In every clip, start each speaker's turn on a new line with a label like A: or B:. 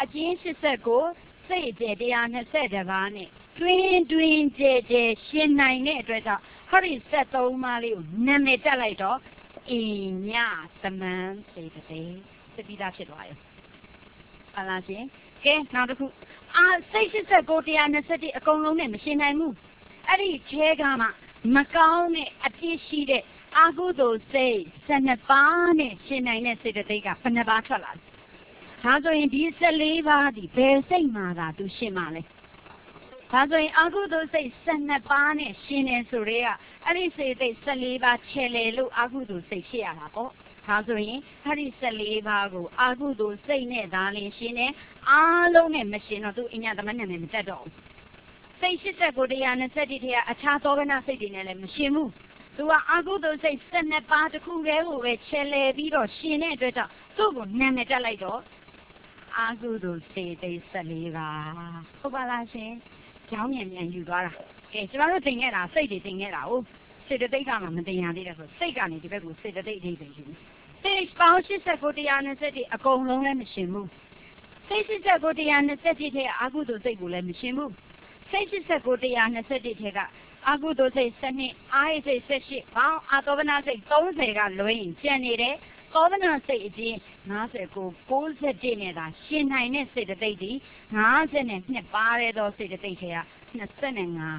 A: အကျဉ်း89စိတ်အကျယ်120ပါးနဲ့တွင်ကျဲရှင်နိုင်တဲ့အတွက်ကြောင့်ဟောဒီ73ပါးလေးကိုနာမည်တက်လိုက်တော့အညသမန်းစေတသိက်သတိသားဖြစ်သွားရောဟုတ်လားရှင်ကဲနောက်တစ်ခုစိတ်89 121အကုန်လုံးနဲ့မရှင်နိုင်ဘူးအဲ့ဒီချဲကမှမကောင်းတဲ့အပြစ်ရှိတဲ့အာဟုသို့စိတ်12ပါးနဲ့ရှင်နိုင်တဲ့စေတသိက်ကဘယ်နှပါးထွက်လာလဲဒါဆိုရင်ဒီ14ပါးဒီဘယ်စိတ်မှာသာသူရှင်မှာလဲဒါဆိုရင်အာဟုသို့စိတ်12ပါးနဲ့ရှင်နေဆိုရဲကအဲ့ဒီစေတသိက်14ပါးချဲလေလို့အာဟုသို့စိတ်ဖြစ်ရတာပေါ့ဒါဆိုရင်အဲ့ဒီ14ပါးကိုအာဟုသို့စိတ်နဲ့ဒါလင်ရှင်နေအားလုံးနဲ့မရှင်တော့သူအညာသမဏနဲ့မတက်တော့ဘူးစိတ်89 120ထဲကအခြားသောကနာစိတ်တွေနဲ့လည်းမရှင်ဘူးသူကအာဟုသို့စိတ်12ပါးတစ်ခုတည်းကိုပဲချဲလေပြီးတော့ရှင်တဲ့အတွက်ကြောင့်သူ့ကိုနာမည်တက်လိုက်တော့အာဟုသို့စေတသိက်14ပါးဟုတ်ပါလားရှင်ကျောင်းမြန်ယူသွားတာကဲကျမတို့သင်ခဲ့တာစိတ်တွေသင်ခဲ့တာဟုတ်စေတသိက်ကမှမသင်ရသေးတယ်ဆိုစိတ်ကနေဒီဘက်ကိုစေတသိက်အဓိပ္ပာယ်ယူစိတ်ပေါင်း89 120အကုန်လုံးလည်းမရှင်ဘူးစိတ်89 120ထဲအာဟုသို့စိတ်ကိုလည်းမရှင်ဘူးစိတ်89 120ထဲကအာဟုသို့စိတ်12အာဟိစိတ်18ဘောင်းအာသောဗနာစိတ်30ကလွဲရင်ကျန်နေတဲ့သောဗနာစိတ်အချင်း59 91နဲ့သာရှင်နိုင်တဲ့စေတသိက်ဒီ52ပါးတဲ့သောစေတသိက်ထဲက25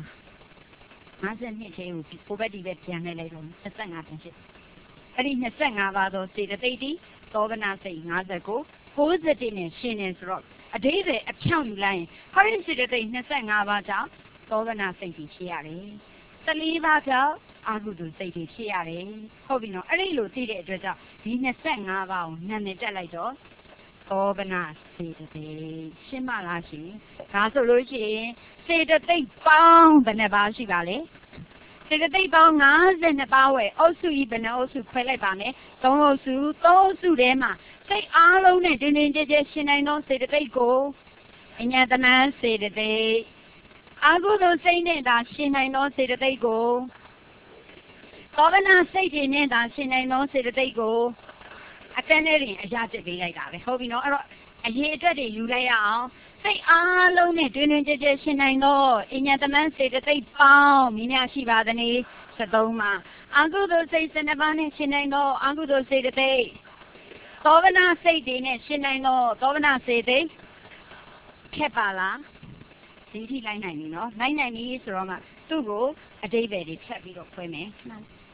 A: 52ထဲကိုဘက်ဒီပဲပြန်နေလိုက်တော့25ပြန်ဖြစ်အဲ့ဒီ25ပါးသောစေတသိက်ဒီသောဗနာစိတ်59 91နဲ့ရှင်နေဆိုတော့အဓိပ္ပာယ်အဖြောင့်ယူလိုက်ရင်ဟောဒီစေတသိက်25ပါးကြောင့်သောဗနာစိတ်ကြီးဖြစ်ရတယ်14ပါးကြောင့်အာဟုသို့စိတ်ကြီးဖြစ်ရတယ်ဟုတ်ပြီနော်အဲ့ဒီလိုသိတဲ့အတွက်ကြောင့်ဒီ25ပါးကိုနာမည်တက်လိုက်တော့သောဗနာစေတသိက်ရှင်းမလားရှင်ဒါဆိုလို့ရှိရင်စေတသိက်ပေါင်းဘယ်နှပါးရှိပါလဲစေတသိက်ပေါင်း52ပါးဝယ်အုပ်စုကြီးဘယ်နှအုပ်စုခွဲလိုက်ပါမယ်3အုပ်စုထဲမှာစိတ်အားလုံးနဲ့တင်းတင်းကြပ်ကြပ်ရှင်နိုင်သောစေတသိက်ကိုအညာတမန်စေတသိက်အာဟုသို့စိတ်နဲ့သာရှင်နိုင်သောစေတသိက်ကိုသောဗနာစိတ်တွေနဲ့သာရှင်နိုင်သောစေတသိက်ကိုအတန်းနဲ့ရင်အရာကျစ်ပေးလိုက်တာပဲဟုတ်ပြီနော်အဲ့တော့အရေးအတွက်တွေယူလိုက်ရအောင်စိတ်အားလုံးနဲ့တင်းတင်းကြပ်ကြပ်ရှင်နိုင်သောအညာတမန်စေတသိက်ပေါင်းမြင်ရရှိပါသနည်း73မှာအာဟုသို့စိတ်12ပါးနဲ့ရှင်နိုင်သောအာဟုသို့စေတသိက်သောဗနာစိတ်တွေနဲ့ရှင်နိုင်သောသောဗနာစေတသိက်ခက်ပါလားဒီထိလိုက်နိုင်ပြီနော်လိုက်နိုင်ပြီဆိုတော့မှသူ့ကိုအဓိပ္ပာယ်တွေဖြတ်ပြီးတော့ခွဲမယ်အဲ့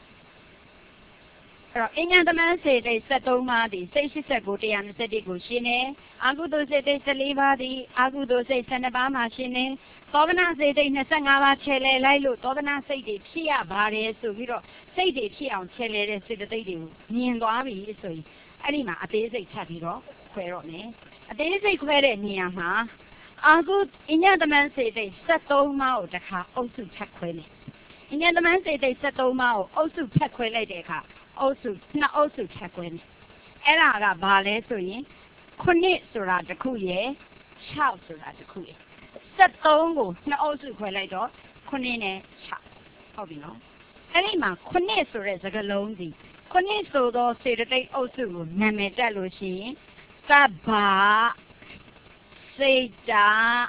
A: တော့အညာတမန်စေတသိက်73ပါးသည်စိတ်89 121ကိုရှင်နေအာဟုသို့စေတသိက်14ပါးသည်အာဟုသို့စိတ်12ပါးမှာရှင်နေသောဗနာစေတသိက်25ပါးချဲလဲလိုက်လို့သောဗနာစိတ်တွေဖြစ်ရပါတယ်ဆိုပြီးတော့စိတ်တွေဖြစ်အောင်ချဲလဲတဲ့စေတသိက်တွေကိုမြင်သွားပြီဆိုရင်အဲ့ဒီမှာအသေးစိတ်ထပ်ပြီးတော့ခွဲတော့မယ်အသေးစိတ်ခွဲတဲ့နေရာမှာအာဟုအညာတမန်စေတသိက်73ပါးကိုတစ်ခါအုပ်စုထပ်ခွဲမယ်အညာတမန်စေတသိက်73ပါးကိုအုပ်စုထပ်ခွဲလိုက်တဲ့အခါအုပ်စုနှစ်အုပ်စုထပ်ခွဲမယ်အဲ့ဒါကဘာလဲဆိုရင်9ဆိုတာတစ်ခုရယ်6ဆိုတာတစ်ခုရယ်73ကိုနှစ်အုပ်စုခွဲလိုက်တော့9နဲ့6ဟုတ်ပြီနော်အဲ့ဒီမှာ9ဆိုတဲ့စကားလုံးစီ9ဆိုသောစေတသိက်အုပ်စုကိုနာမည်တက်လို့ရှိရင်ကဗ္ဗစိတ်တာ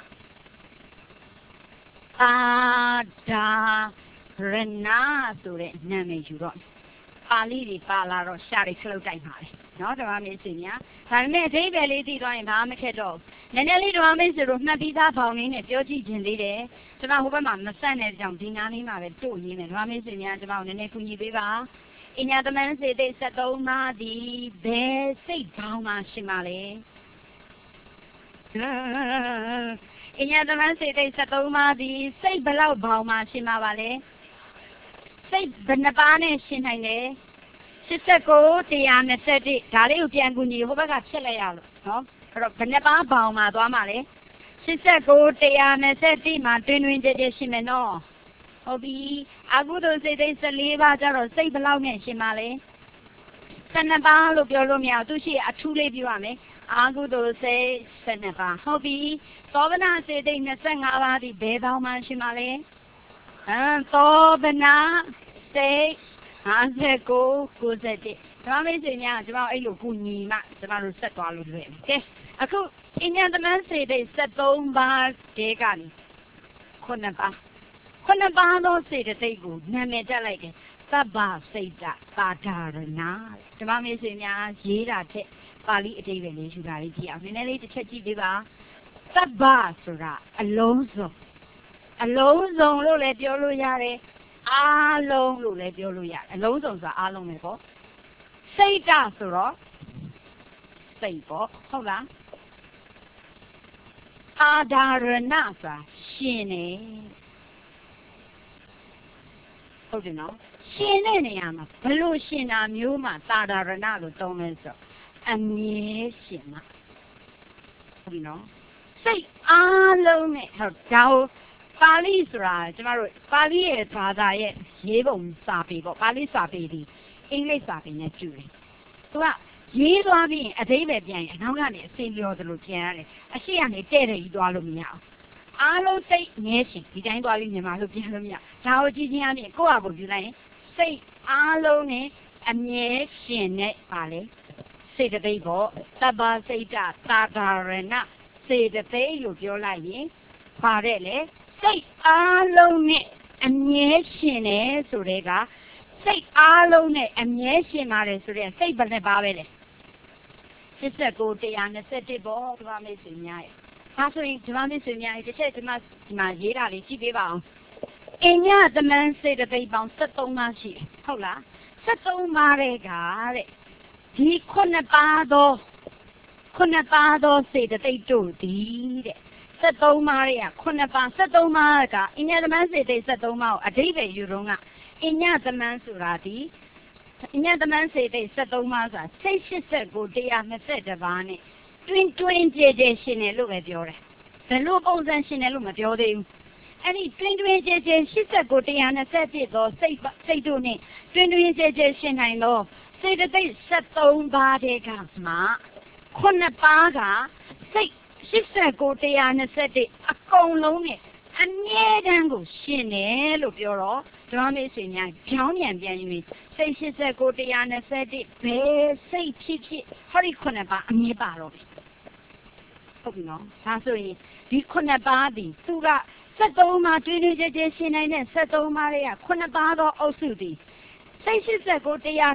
A: အာဒါရဏဆိုတဲ့နာမည်ယူတော့ပါဠိတွေပါလာတော့ရှားတွေခလုတ်တိုက်ပါလေနော်ဓမ္မမင်းစီများဒါပေမဲ့အဓိပ္ပာယ်လေးသိသွားရင်ဘာမှမခက်တော့နည်းနည်းလေးဓမ္မမင်းစီတို့မှတ်ပြီးသားပေါင်းလေးနဲ့ပြောကြည့်ခြင်းသေးတယ်ကျွန်တော်ဟိုဘက်မှာမဆက်တဲ့ကြောင့်ဒီနားလေးမှာပဲတို့ရင်းနေဓမ္မမင်းစီများကျွန်တော်နည်းနည်းကူညီပေးပါအညာတမန်စေတသိက်73ပါးသည်ဘယ်စိတ်ပေါင်းမှရှင်ပါလဲအညာတမန်စေတသိက်73ပါးသည်စိတ်ဘလောက်ပေါင်းမှရှင်ပါလဲစိတ်ဘယ်နှပါးနဲ့ရှင်နိုင်လဲ89 121ဒါလေးကိုပြန်ကူညီဟိုဘက်ကဖြစ်လိုက်ရလို့နော်အဲ့တော့ဘယ်နှပါးပေါင်းမှသွားမှလဲ89 121မှာတွင်ကြဲရှင်မယ်နော်ဟုတ်ပြီအာဟုသို့စိတ်သိက်14ပါးကျတော့စိတ်ဘလောက်နဲ့ရှင်ပါလဲ12ပါးလို့ပြောလို့မရဘူးသူရှိအထူးလေးပြောရမယ်အာဟုသို့စိတ်12ပါးဟုတ်ပြီသောဗနာစိတ်သိက်25ပါးဒီဘယ်ပေါင်းမှရှင်ပါလဲသောဗနာစိတ်59 91 ကျွန်မမိတ်ဆွေများကျွန်မအဲ့လိုကူညီမှကျွန်မတို့ဆက်သွားလို့လွယ်တယ်ကဲအခုအញ្ញသမန်းစေတိတ်73ပါးတဲကနေ9ပါးသောစေတသိက်ကိုနာမည်တက်လိုက်တယ်သဗ္ဗစိတ်တသာဓာရဏကျွန်မမိတ်ဆွေများရေးတာထက်ပါဠိအဓိပ္ပာယ်လေးယူတာလေးကြည့်အောင်နည်းနည်းလေးတစ်ချက်ကြည့်ပေးပါသဗ္ဗဆိုတာအလုံးစုံလို့လည်းပြောလို့ရတယ်အားလုံးလို့လည်းပြောလို့ရတယ်အလုံးစုံဆိုတာအားလုံးပဲပေါ့စိတ်တဆိုတော့စိတ်ပေါ့ဟုတ်လားအာဓာရဏဆိုတာရှင်နေဟုတ်တယ်နော်ရှင်တဲ့နေရာမှာဘလို့ရှင်တာမျိုးမှာသာဓာရဏလို့သုံးလဲဆိုအမြဲရှင်မှာဟုတ်ပြီနော်စိတ်အားလုံးနဲ့ဟုတ်ဒါကိုပါဠိဆိုတာကျမတို့ပါဠိရဲ့ဘာသာရဲ့ရေးပုံစာပေပေါ့ပါဠိစာပေဒီအင်္ဂလိပ်စာပေနဲ့တူတယ်သူကရေးသွားပြီးအဓိပ္ပာယ်ပြန်ရင်အနောက်ကနေအစင်းပြောသလိုပြန်ရတယ်အရှိကနေတဲ့တဲ့ကြီးသွားလို့မရအောင်အားလုံးစိတ်ငဲရှင်ဒီတိုင်းသွားပြီးမြန်မာလို့ပြန်လို့မရဒါကိုကြည့်ချင်းအပြင်ကိုယ့်အကူပြုလိုက်ရင်စိတ်အားလုံးနဲ့အမြဲရှင်နဲ့ပါလေစေတသိက်ပေါ့သဗ္ဗစိတ်တသာဓာရဏစေတသိက်လို့ပြောလိုက်ရင်ပါတယ်လေစိတ်အားလုံးနဲ့အမြဲရှင်တယ်ဆိုတဲ့ကစိတ်အားလုံးနဲ့အမြဲရှင်ပါတယ်ဆိုတဲ့စိတ်ဘယ်နဲ့ပါပဲလဲ89 121ပေါ့ဒီမှာမိတ်ဆွေများရဲ့ဒါဆိုရင်ဒီမှာမိတ်ဆွေများရဲ့တစ်ချက်ဒီမှာရေးတာလေးကြည့်ပေးပါအောင်အញ្ញသမန်းစေတသိက်ပေါင်း73ပါးရှိတယ်ဟုတ်လား73ပါးတဲ့ကတဲ့ဒီ9ပါးသောစေတသိက်တို့ဒီတဲ့73ပါးတွေက9ပါး73ပါးကအញ្ញသမန်းစေတသိက်73ပါးကိုအဓိပ္ပာယ်ယူတော့ကအញ្ញသမန်းဆိုတာဒီအញ្ញသမန်းစေတသိက်73ပါးဆိုတာစိတ်89 121ပါးနဲ့တွင်ကြဲရှင်တယ်လို့ပဲပြောတယ်ဘယ်လိုပုံစံရှင်တယ်လို့မပြောသေးဘူးအဲ့ဒီတွင်ကြဲ89 121သောစိတ်တို့နဲ့တွင်ကြဲရှင်နိုင်သောစေတသိက်73ပါးတဲ့ကမှ9ပါးကစိတ်89 121အကုန်လုံးနဲ့အမြဲတမ်းကိုရှင်တယ်လို့ပြောတော့ဓမ္မမိတ်ဆွေများကြောင်းပြန်ပြန်ယူစိတ်89 121ဘယ်စိတ်ဖြစ်ဟောဒီ9ပါးအမြဲပါတော့ပြီဟုတ်ပြီနော်ဒါဆိုရင်ဒီ9ပါးဒီသူက73ပါးတွင်ကြဲရှင်နိုင်တဲ့73ပါးတွေက9ပါးသောအုပ်စုဒီစိတ်89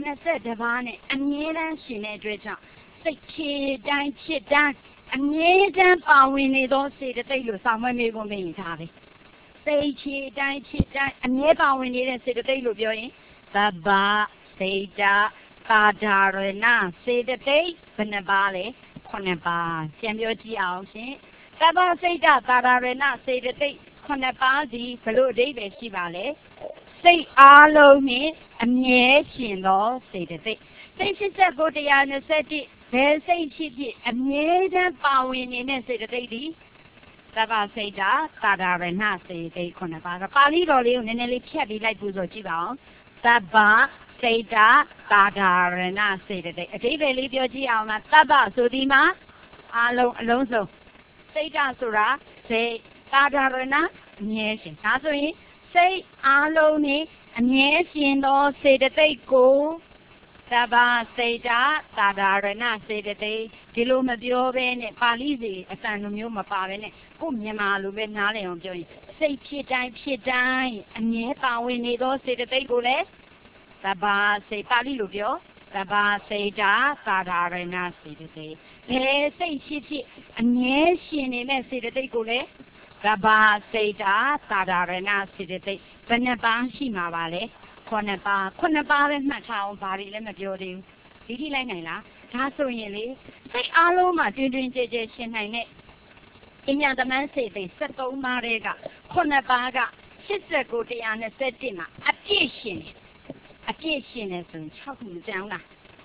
A: 121ပါးနဲ့အမြဲတမ်းရှင်တဲ့အတွက်ကြောင့်စိတ်ချတိုင်းဖြစ်တိုင်းအမြဲတမ်းပါဝင်နေသောစေတသိက်လို့ဆောင်မွေးမိကုန်နေထားတယ်စိတ်ချတိုင်းဖြစ်တိုင်းအမြဲပါဝင်နေတဲ့စေတသိက်လို့ပြောရင်သဗ္ဗစိတ်တသာဓာရဏစေတသိက်ဘယ်နှပါလဲ9ပါးပြန်ပြောကြည့်အောင်ရှင်သဗ္ဗစိတ်တသာဓာရဏစေတသိက်9ပါးစီဘယ်လိုအဓိပ္ပာယ်ရှိပါလဲစိတ်အားလုံးနဲ့အမြဲရှင်သောစေတသိက်စိတ်89 121ဘယ်စိတ်ဖြစ်အမြဲတမ်းပါဝင်နေတဲ့စေတသိက်ဒီသဗ္ဗစိတ်တသာဓာရဏစေတသိက်9ပါးပါဠိတော်လေးကိုနည်းနည်းလေးဖြတ်ပြီးလိုက်ပူဇော်ကြည့်ပါအောင်သဗ္ဗစိတ်တသာဓာရဏစေတသိက်အဓိပ္ပာယ်လေးပြောကြည့်အောင်လားသဗ္ဗဆိုဒီမှာအလုံးစုံစိတ်တဆိုတာစိတ်သာဓာရဏအမြဲရှင်ဒါဆိုရင်စိတ်အားလုံးနဲ့အမြဲရှင်သောစေတသိက်ကိုသဗ္ဗစိတ်တသာဓာရဏစေတသိက်ဒီလိုမပြောဘဲနဲ့ပါဠိစီအစံလိုမျိုးမပါဘဲနဲ့ကိုမြန်မာလိုပဲနားလည်အောင်ပြောရင်စိတ်ဖြစ်တိုင်းအမြဲပါဝင်နေသောစေတသိက်ကိုလည်းသဗ္ဗစိတ်ပါဠိလိုပြောသဗ္ဗစိတ်တသာဓာရဏစေတသိက်ဘယ်စိတ်ဖြစ်အမြဲရှင်နေတဲ့စေတသိက်ကိုလည်းသဗ္ဗစိတ်တသာဓာရဏစေတသိက်ဘယ်နှပါးရှိမှာပါလဲ9ပါးပဲမှတ်ထားအောင်ဘာတွေလည်းမပြောသေးဘူးဒီထိလိုက်နိုင်လားဒါဆိုရင်လေစိတ်အားလုံးမှာတွင်ကြဲရှင်နိုင်တဲ့အញ្ញသမန်းစေသိ73ပါးတွေက9ပါးက89 121မှာအပြည့်ရှင်တယ်ဆိုရင်6ခုကျန်လား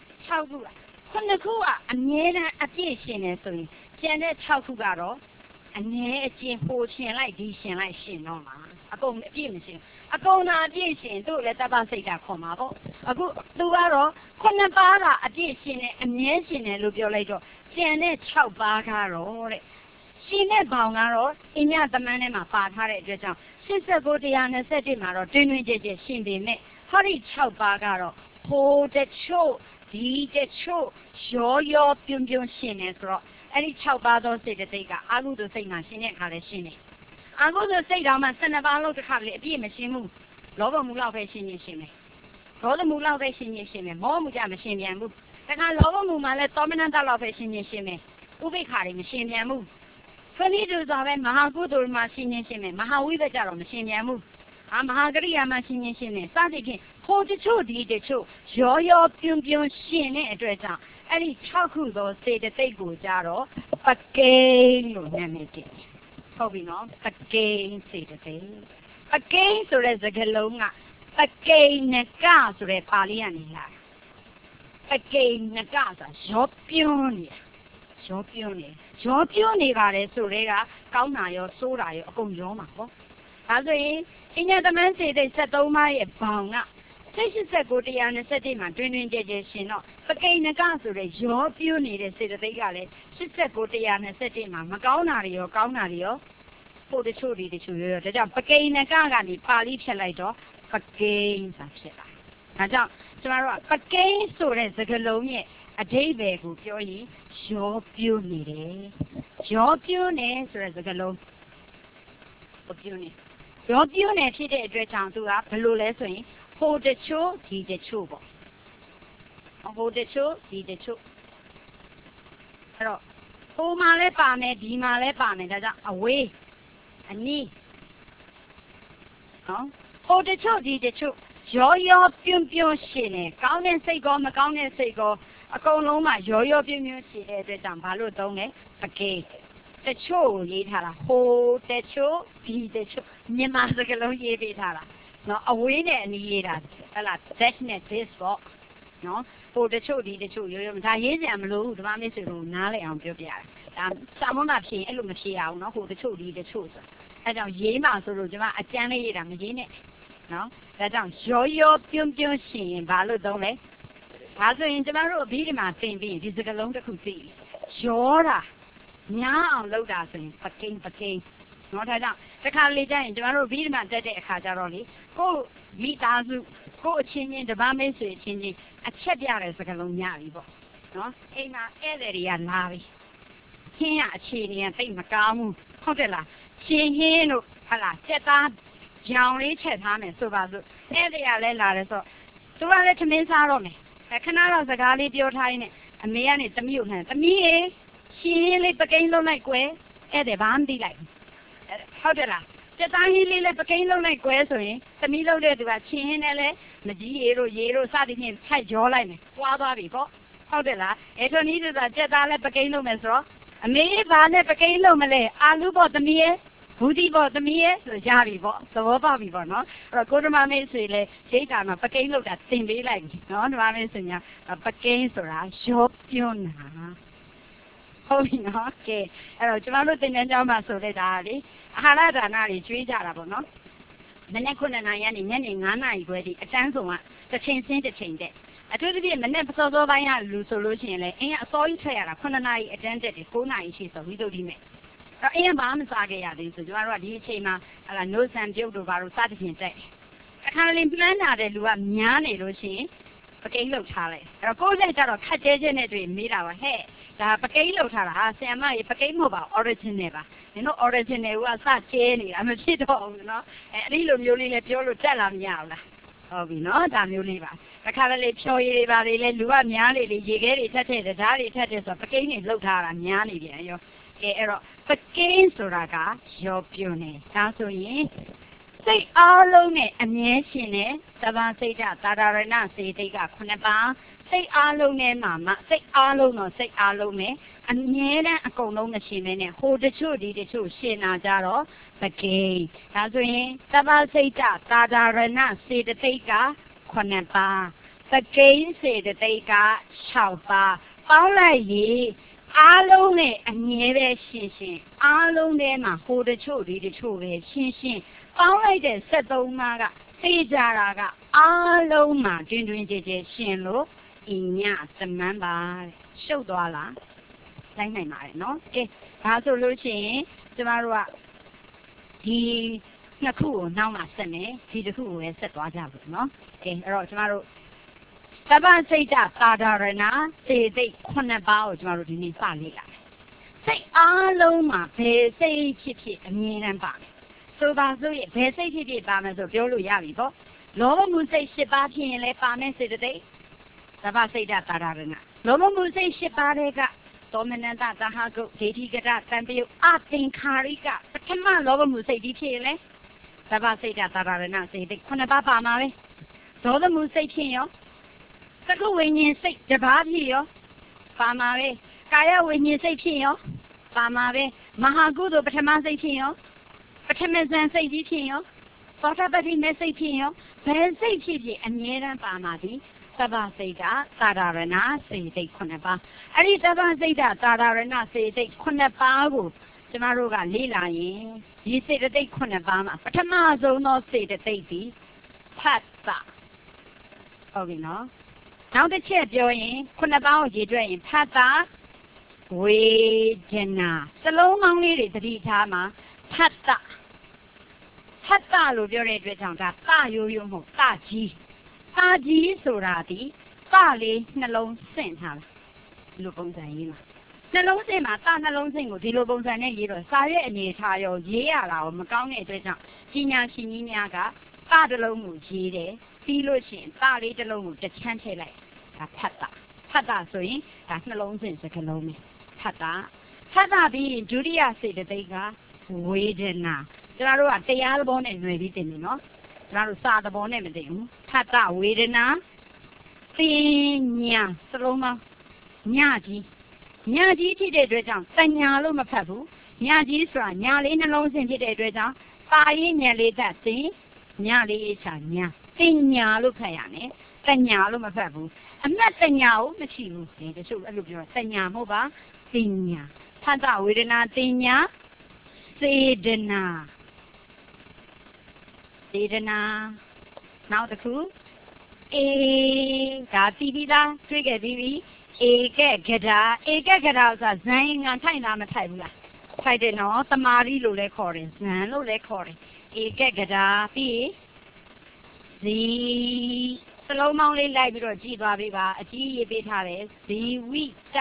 A: 6ခုလား9ခုကအမြဲတမ်းအပြည့်ရှင်တယ်ဆိုရင်ကျန်တဲ့6ခုကတော့အနည်းအကျဉ်းပိုရှင်လိုက်ဒီရှင်လိုက်ရှင်တော့မှာအကုန်အပြည့်မရှင်အကုန်သာအပြည့်ရှင်တို့လည်းသဗ္ဗစိတ်တခေါ်မှာပေါ့အခုသူကတော့9ပါးကအပြည့်ရှင်တယ်အမြဲရှင်တယ်လို့ပြောလိုက်တော့ကျန်တဲ့6ပါးကတော့တဲ့ရှင်တဲ့ဘောင်ကတော့အញ្ញသမန်းထဲမှာပါထားတဲ့အတွက်ကြောင့်89 121မှာတော့တွင်ကြဲရှင်ပေမဲ့ဟောဒီ6ပါးကတော့ဟိုတချို့ဒီတချို့ရောပြုံးပြုံးရှင်နေဆိုတော့အဲ့ဒီ6ပါးသောစိတ်တိတ်ကအကုသိုလ်စိတ်မှာရှင်တဲ့အခါလည်းရှင်နေအကုသိုလ်စိတ်တော်မှာ12ပါးလုံးတစ်ခါလေအပြည့်မရှင်ဘူးလောဘမှုလောက်ပဲရှင်နေရှင်မယ်ဒေါသမှုလောက်ပဲရှင်နေရှင်မယ်မောဟမှုကြမရှင်ပြန်ဘူးတခါလောဘမှုမှာလည်းသောမနတလောက်ပဲရှင်နေရှင်မယ်ဥပိ္ပခါတွေမရှင်ပြန်ဘူးခဏတူဆိုပဲမဟာကုသိုလ်မှာရှင်နေရှင်မယ်မဟာဝိသကြတော့မရှင်ပြန်ဘူးမဟာကရိယာမှာရှင်နေရှင်မယ်စသဖြင့်ဟိုတချို့ဒီတချို့ရောပြုံးပြုံးရှင်တဲ့အတွက်ကြောင့်အဲ့ဒီ6ခုသောစေတသိက်ကိုကြတော့ပကိန်းလို့နာမည်တင်ဟုတ်ပြီနော်ပကိန်းစေတသိက်ပကိန်းဆိုတဲ့စကားလုံးကပကိန်းနကဆိုတဲ့ပါဠိကနေလာပကိန်းနကဆိုတာရောပြုံးနေပါတယ်ဆိုတဲ့ကကောင်းတာရောဆိုးတာရောအကုန်ရောမှာပေါ့ဒါဆိုရင်အညသမန်းစေတိတ်73ပါးရဲ့ဘောင်က89 121မှာတွင်ကြဲရှင်တော့ပကိန်းနကဆိုတဲ့ရောပြိုးနေတဲ့စေတသိက်ကလည်း89 121မှာမကောင်းတာတွေရောကောင်းတာတွေရောပို့တချို့တွေတချို့ရောဒါကြောင့်ပကိန်းနကကနေပါဠိဖြတ်လိုက်တော့ပကိန်းဆိုတာဖြစ်လာဒါကြောင့်ကျမတို့ကပကိန်းဆိုတဲ့စကားလုံးရဲ့အဓိပ္ပာယ်ကိုပြောရင်ရောပြိုးနေတယ်ရောပြိုးနေဆိုတဲ့စကားလုံးရောပြိုးနေဖြစ်တဲ့အတွက်ကြောင့်သူကဘယ်လိုလဲဆိုရင်ဟိုတချို့ဒီတချို့ပေါ့ဟိုတချို့ဒီတချို့အဲ့တော့ဟိုမှာလည်းပါမယ်ဒီမှာလည်းပါမယ်ဒါကြောင့်အဝေးအနီးနော်ဟိုတချို့ဒီတချို့ရောပြုံးပြုံးရှင်နေကောင်းတဲ့စိတ်ကောမကောင်းတဲ့စိတ်ကောအကုန်လုံးမှာရောပြုံးပြုံးရှင်တဲ့အတွက်ကြောင့်ဘာလို့သုံးလဲပကိန်းတချို့ရေးထားတာဟိုတချို့ဒီတချို့မြန်မာစကားလုံးရေးပေးထားတာနော်အဝေးနဲ့အနီးရေးတာဟဲ့လား dash နဲ့ this ပေါ့နော်ဟိုတချို့ဒီတချို့ရောဒါရေးကြမလို့ဓမ္မမိတ်ဆွေတို့နားလည်အောင်ပြောပြရတယ်ဒါစာမွန်းတာဖြစ်ရင်အဲ့လိုမဖြစ်အောင်နော်ဟိုတချို့ဒီတချို့ဆိုအဲကြောင့်ရေးမှဆိုလို့ကျွန်မအကျမ်းလေးရေးတာမရေးနဲ့နော်ဒါကြောင့်ရောပြုံးပြုံးရှင်ရင်ဘာလို့သုံးလဲဒါဆိုရင်ကျွန်တော်တို့အပြီးဒီမှာသင်ပြီးဒီစကားလုံးတစ်ခုသိရောတာများအောင်လုပ်တာဆိုရင်ပကိန်းနော်ဒါကြောင့်တခါလေကျရင်ကျွန်တော်တို့ဗီဒီမှာတက်တဲ့အခါကျတော့လေကိုမိသားစုကိုအချင်းချင်းတပားမိတ်ဆွေချင်းချင်းအချက်ပြတဲ့စကားလုံးများပြီပေါ့နော်အိမ်မှာဧည့်သည်တွေကလာပြီချင်းရအခြေအနေကသိမကောင်းဘူးဟုတ်တယ်လားရှင်ဟင်းတို့ဟာလားစက်သားကြောင်လေးချက်ထားမယ်ဆိုပါစို့ဧည့်သည်ကလည်းလာတယ်ဆိုတော့သူကလည်းထမင်းစားတော့မယ်ခဏတော့စကားလေးပြောထားရင်းနဲ့အမေကနေသမီးကိုလှမ်းသမီးရေရှင်လေးပကိန်းလုံးလိုက်ကွယ်ဧည့်သည်ဘာမှမသိလိုက်ဟုတ်တယ်လားစက်သားဟင်းလေးလည်းပကိန်းလုံးလိုက်ကွယ်ဆိုရင်သမီးလုံးတဲ့သူကချင်းဟင်းနဲ့လည်းမကြီးရေတို့စသည်ဖြင့်ထိုက်ကြောလိုက်မယ်ပွားသွားပြီပေါ့ဟုတ်တယ်လားအဲ့တော့နီးဆိုတာစက်သားလည်းပကိန်းလုံးမယ်ဆိုတော့အမေဘာနဲ့ပကိန်းလုံးမလဲအာလူပေါ့သမီးရဲ့ဘူးဒီပေါ့သမီးရဲ့ဆိုရပြီပေါ့သဘောပေါက်ပြီပေါ့နော်အဲ့တော့ကိုဓမ္မမေဆွေလည်းရိတ်တာမှာပကိန်းလုံးတာသင်ပေးလိုက်ပြီနော်ဓမ္မမေဆွေများပကိန်းဆိုတာရောပြုံးတာဟုတ်ပြီနော်ကဲအဲ့တော့ကျွန်တော်တို့သင်တန်းကျောင်းမှာဆိုတဲ့ဒါလေအာဟာရဒါနတွေကျွေးကြတာပေါ့နော်မနေ့9နာရီကနေညနေ9နာရီခွဲထိအတန်းဆုံးကတစ်ချိန်စင်းတစ်ချိန်တဲ့အထူးသဖြင့်မနေ့စောစောပိုင်းကလူဆိုလို့ရှိရင်လေအင်းအစောကြီးထွက်ရတာ9နာရီအတန်းတက်တယ်9နာရီရှိဆိုဝိသုဒ္ဓိမဲ့အဲ့အင်းဘာမှမစားခဲ့ရသေးဘူးဆိုကျွန်တော်တို့ကဒီအချိန်မှာဟလာနိုးဆန်ပြုတ်တို့ဘာလို့စသဖြင့်တက်အခါလေးမှန်းလာတဲ့လူကများနေလို့ရှိရင်ပကိန်းလှုပ်ထားလိုက်အဲ့တော့ကိုယ်လက်ကြတော့ခက်ကျဲကျဲနဲ့တွေ့မေးတာပါဟဲ့ဒါပကိန်းလှုပ်ထားတာဟာဆရာမရေပကိန်းမဟုတ်ပါ original ပါနင်တို့ original ကစကျဲနေတာမဖြစ်တော့ဘူးနော်အဲ့ဒီလိုမျိုးလေးလည်းပြောလို့တက်လာမရဘူးလားဟုတ်ပြီနော်ဒါမျိုးလေးပါတခါတလေဖြော်ရည်တွေပါလေလူကများလေရေခဲတွေထက်တဲ့ဓာတ်တွေထက်တဲ့ဆိုပကိန်းတွေလှုပ်ထားတာများနေပြန်ရောကဲအဲ့တော့ပကိန်းဆိုတာကရောပြုံးနေဒါဆိုရင်စိတ်အားလုံးနဲ့အမြဲရှင်တဲ့သဘာစိတ်ဓာတ်သာရဏစေတိတ်က9ပါးစိတ်အားလုံးနဲ့မှစိတ်အားလုံးတော့စိတ်အားလုံးနဲ့အမြဲတမ်းအကုန်လုံးမရှင်မဲနဲ့ဟိုတချို့ဒီတချို့ရှင်လာကြတော့ပကိန်းဒါဆိုရင်သဘာစိတ်ဓာတ်သာရဏစေတိတ်က9ပါးပကိန်းစေတိတ်က6ပါးပေါင်းလိုက်ရင်အားလုံးနဲ့အမြဲပဲရှင်အားလုံးထဲမှာဟိုတချို့ဒီတချို့ပဲရှင်ပေါင်းလိုက်တဲ့73ပါးကသိကြတာကအားလုံးမှာတွင်ကြဲရှင်လို့အညသမန်းပါတဲ့ရှုပ်သွားလားလိုက်နိုင်ပါတယ်နော်ကဲဒါဆိုလို့ရှိရင်ကျမတို့ကဒီနှစ်ခုကိုနောက်မှဆက်မယ်ဒီတစ်ခုကိုပဲဆက်သွားကြပါနော်ကဲအဲ့တော့ကျမတို့တပ္ပစိတ်တာဒါရဏစေတိတ်9ပါးကိုကျွန်တော်တို့ဒီနေ့စလေ့လာစိတ်အားလုံးမှာဘယ်စိတ်ဖြစ်ဖြစ်အမြဲတမ်းပါမယ်ဆိုပါစို့ဘယ်စိတ်ဖြစ်ဖြစ်ပါမယ်ဆိုပြောလို့ရပြီပေါ့လောဘမှုစိတ်10ပါးဖြစ်ရင်လည်းပါမယ်စေတသိက်တပ္ပစိတ်တာဒါရဏလောဘမှုစိတ်10ပါးတွေကသောမနန္တသဟဂုတ်ဒေတိကတတံပယုအသင်္ခါရိကပထမလောဘမှုစိတ်ဒီဖြစ်ရင်လေတပ္ပစိတ်တာဒါရဏစေတိတ်9ပါးပါမှာပဲဒေါသမှုစိတ်ဖြစ်ရောသကုဝိညာဉ်စိတ်တစ်ပါးဖြစ်ရောပါမှာပဲကာယဝိညာဉ်စိတ်ဖြစ်ရောပါမှာပဲမဟာကုသိုလ်ပထမစိတ်ဖြစ်ရောပထမဇန်စိတ်ကြီးဖြစ်ရောသောတာပတိမဲ့စိတ်ဖြစ်ရောဘယ်စိတ်ဖြစ်ဖြစ်အမြဲတမ်းပါမှာဒီသဗ္ဗစိတ်တာသာရဏစေတိတ်9ပါးအဲ့ဒီသဗ္ဗစိတ်တာသာရဏစေတိတ်9ပါးကိုကျမတို့ကလေ့လာရင်ဒီစေတသိက်9ပါးမှာပထမဆုံးသောစေတသိက်ဒီဖတ်တာဟုတ်ပြီနော်နောက်တစ်ချက်ပြောရင်9ပါးကိုရေးတွက်ရင်ဖတ်တာဝေဒနာစလုံးကောင်းလေးတွေသတိထားမှာဖတ်တာလို့ပြောတဲ့အတွက်ကြောင့်ဒါတရိုးရိုးမဟုတ်တကြီးဆိုတာဒီတလေးနှလုံးစင့်ထားတာဒီလိုပုံစံရေးမှာနှလုံးစင့်မှာတနှလုံးစင့်ကိုဒီလိုပုံစံနဲ့ရေးတော့စာရဲ့အနေထားရောရေးရတာကိုမကောင်းတဲ့အတွက်ကြောင့်ပညာရှင်ကြီးများကတတစ်လုံးကိုရေးတယ်ပြီးလို့ရှိရင်တလေးတစ်လုံးကိုတစ်ချမ်းထည့်လိုက်ဒါဖတ်တာဆိုရင်ဒါနှလုံးစင့်စကလုံးပဲဖတ်တာပြီးရင်ဒုတိယစေတသိက်ကဝေဒနာကျမတို့ကတရားသဘောနဲ့ຫນွယ်ပြီးတင်နေနော်ကျမတို့စာသဘောနဲ့မတင်ဘူးဖတ်တာဝေဒနာပညာစလုံးမညကြီးဖြစ်တဲ့အတွက်ကြောင့်တညာလို့မဖတ်ဘူးညကြီးဆိုတာညာလေးနှလုံးစင်ဖြစ်တဲ့အတွက်ကြောင့်ပါရင်ညလေးသက်စင်ညလေးချာညာပညာလို့ဖတ်ရမယ်တညာလို့မဖတ်ဘူးအမှတ်တညာကိုမရှိဘူးတချို့အဲ့လိုပြောတညာမဟုတ်ပါပညာဖတ်တာဝေဒနာပညာစေဒနာနောက်တစ်ခုဒါပြီးပြီလားတွေ့ခဲ့ပြီးပြီဧကဂဒါဆိုတာဇန်ငါထိုင်လားမထိုင်ဘူးလားထိုက်တယ်နော်တမာရီလို့လည်းခေါ်တယ်ဇန်လို့လည်းခေါ်တယ်ဧကဂဒါပြီးဇီစလုံးမောင်းလေးလိုက်ပြီးတော့ကြည်သွားပြီပါအကြီးရေးပေးထားတယ်ဇီဝိတ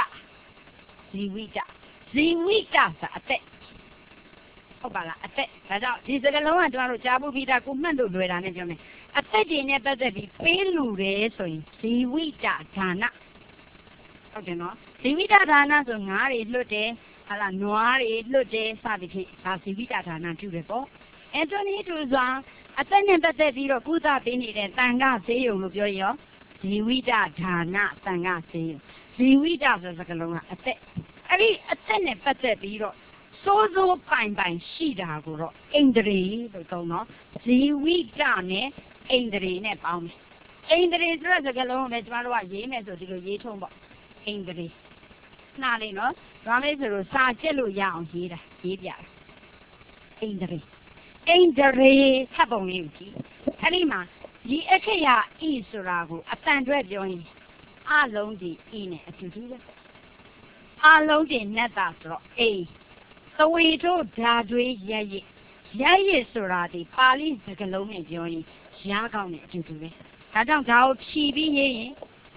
A: ဆိုတာအသက်ဟုတ်ပါလားအသက်ဒါကြောင့်ဒီစကားလုံးကကျွန်တော်တို့ကြားဖို့ပြီးတာကိုမှတ်လို့လွယ်တာနဲ့ပြောမယ်အသက်တွေနဲ့ပတ်သက်ပြီးပေးလူတယ်ဆိုရင်ဇီဝိတဒါနဟုတ်တယ်နော်ဇီဝိတဒါနဆိုငါးတွေလွတ်တယ်ဟာလားနွားတွေလွတ်တယ်စသဖြင့်ဒါဇီဝိတဒါနပြုတယ်ပေါ့အဲ့တော့ဒီသူစွာအသက်နဲ့ပတ်သက်ပြီးတော့ကုသပေးနေတဲ့တန်ခါဆေးရုံလို့ပြောရောဇီဝိတဒါနတန်ခါဆေးရုံဇီဝိတဆိုတဲ့စကားလုံးကအသက်အဲ့ဒီအသက်နဲ့ပတ်သက်ပြီးတော့စိုးပိုင်ရှိတာကိုတော့ဣန္ဒြေလို့ခေါ်နော်ဇီဝိတနဲ့ဣန္ဒြေနဲ့ပေါင်းတယ်ဣန္ဒြေဆိုတဲ့စကားလုံးကိုလည်းကျမတို့ကရေးမယ်ဆိုဒီလိုရေးထုံးပေါ့ဣန္ဒြေနှာလေးနော်ဒါလေးဆိုလို့စာကျက်လို့ရအောင်ရေးပြတယ်ဣန္ဒြေထပ်ပုံလေးကိုကြည့်အဲ့ဒီမှာဒီအခရာဤဆိုတာကိုအတန်တွဲပြောရင်အလုံးဒီဤနဲ့အတူတူပဲအလုံးဒီနဲ့တာဆိုတော့သဝေတို့ဓာတွေရရဆိုတာဒီပါဠိစကားလုံးနဲ့ပြောရင်ရကောင်းတဲ့အတူတူပဲဒါကြောင့်ဒါကိုဖြီးပြီးရေးရင်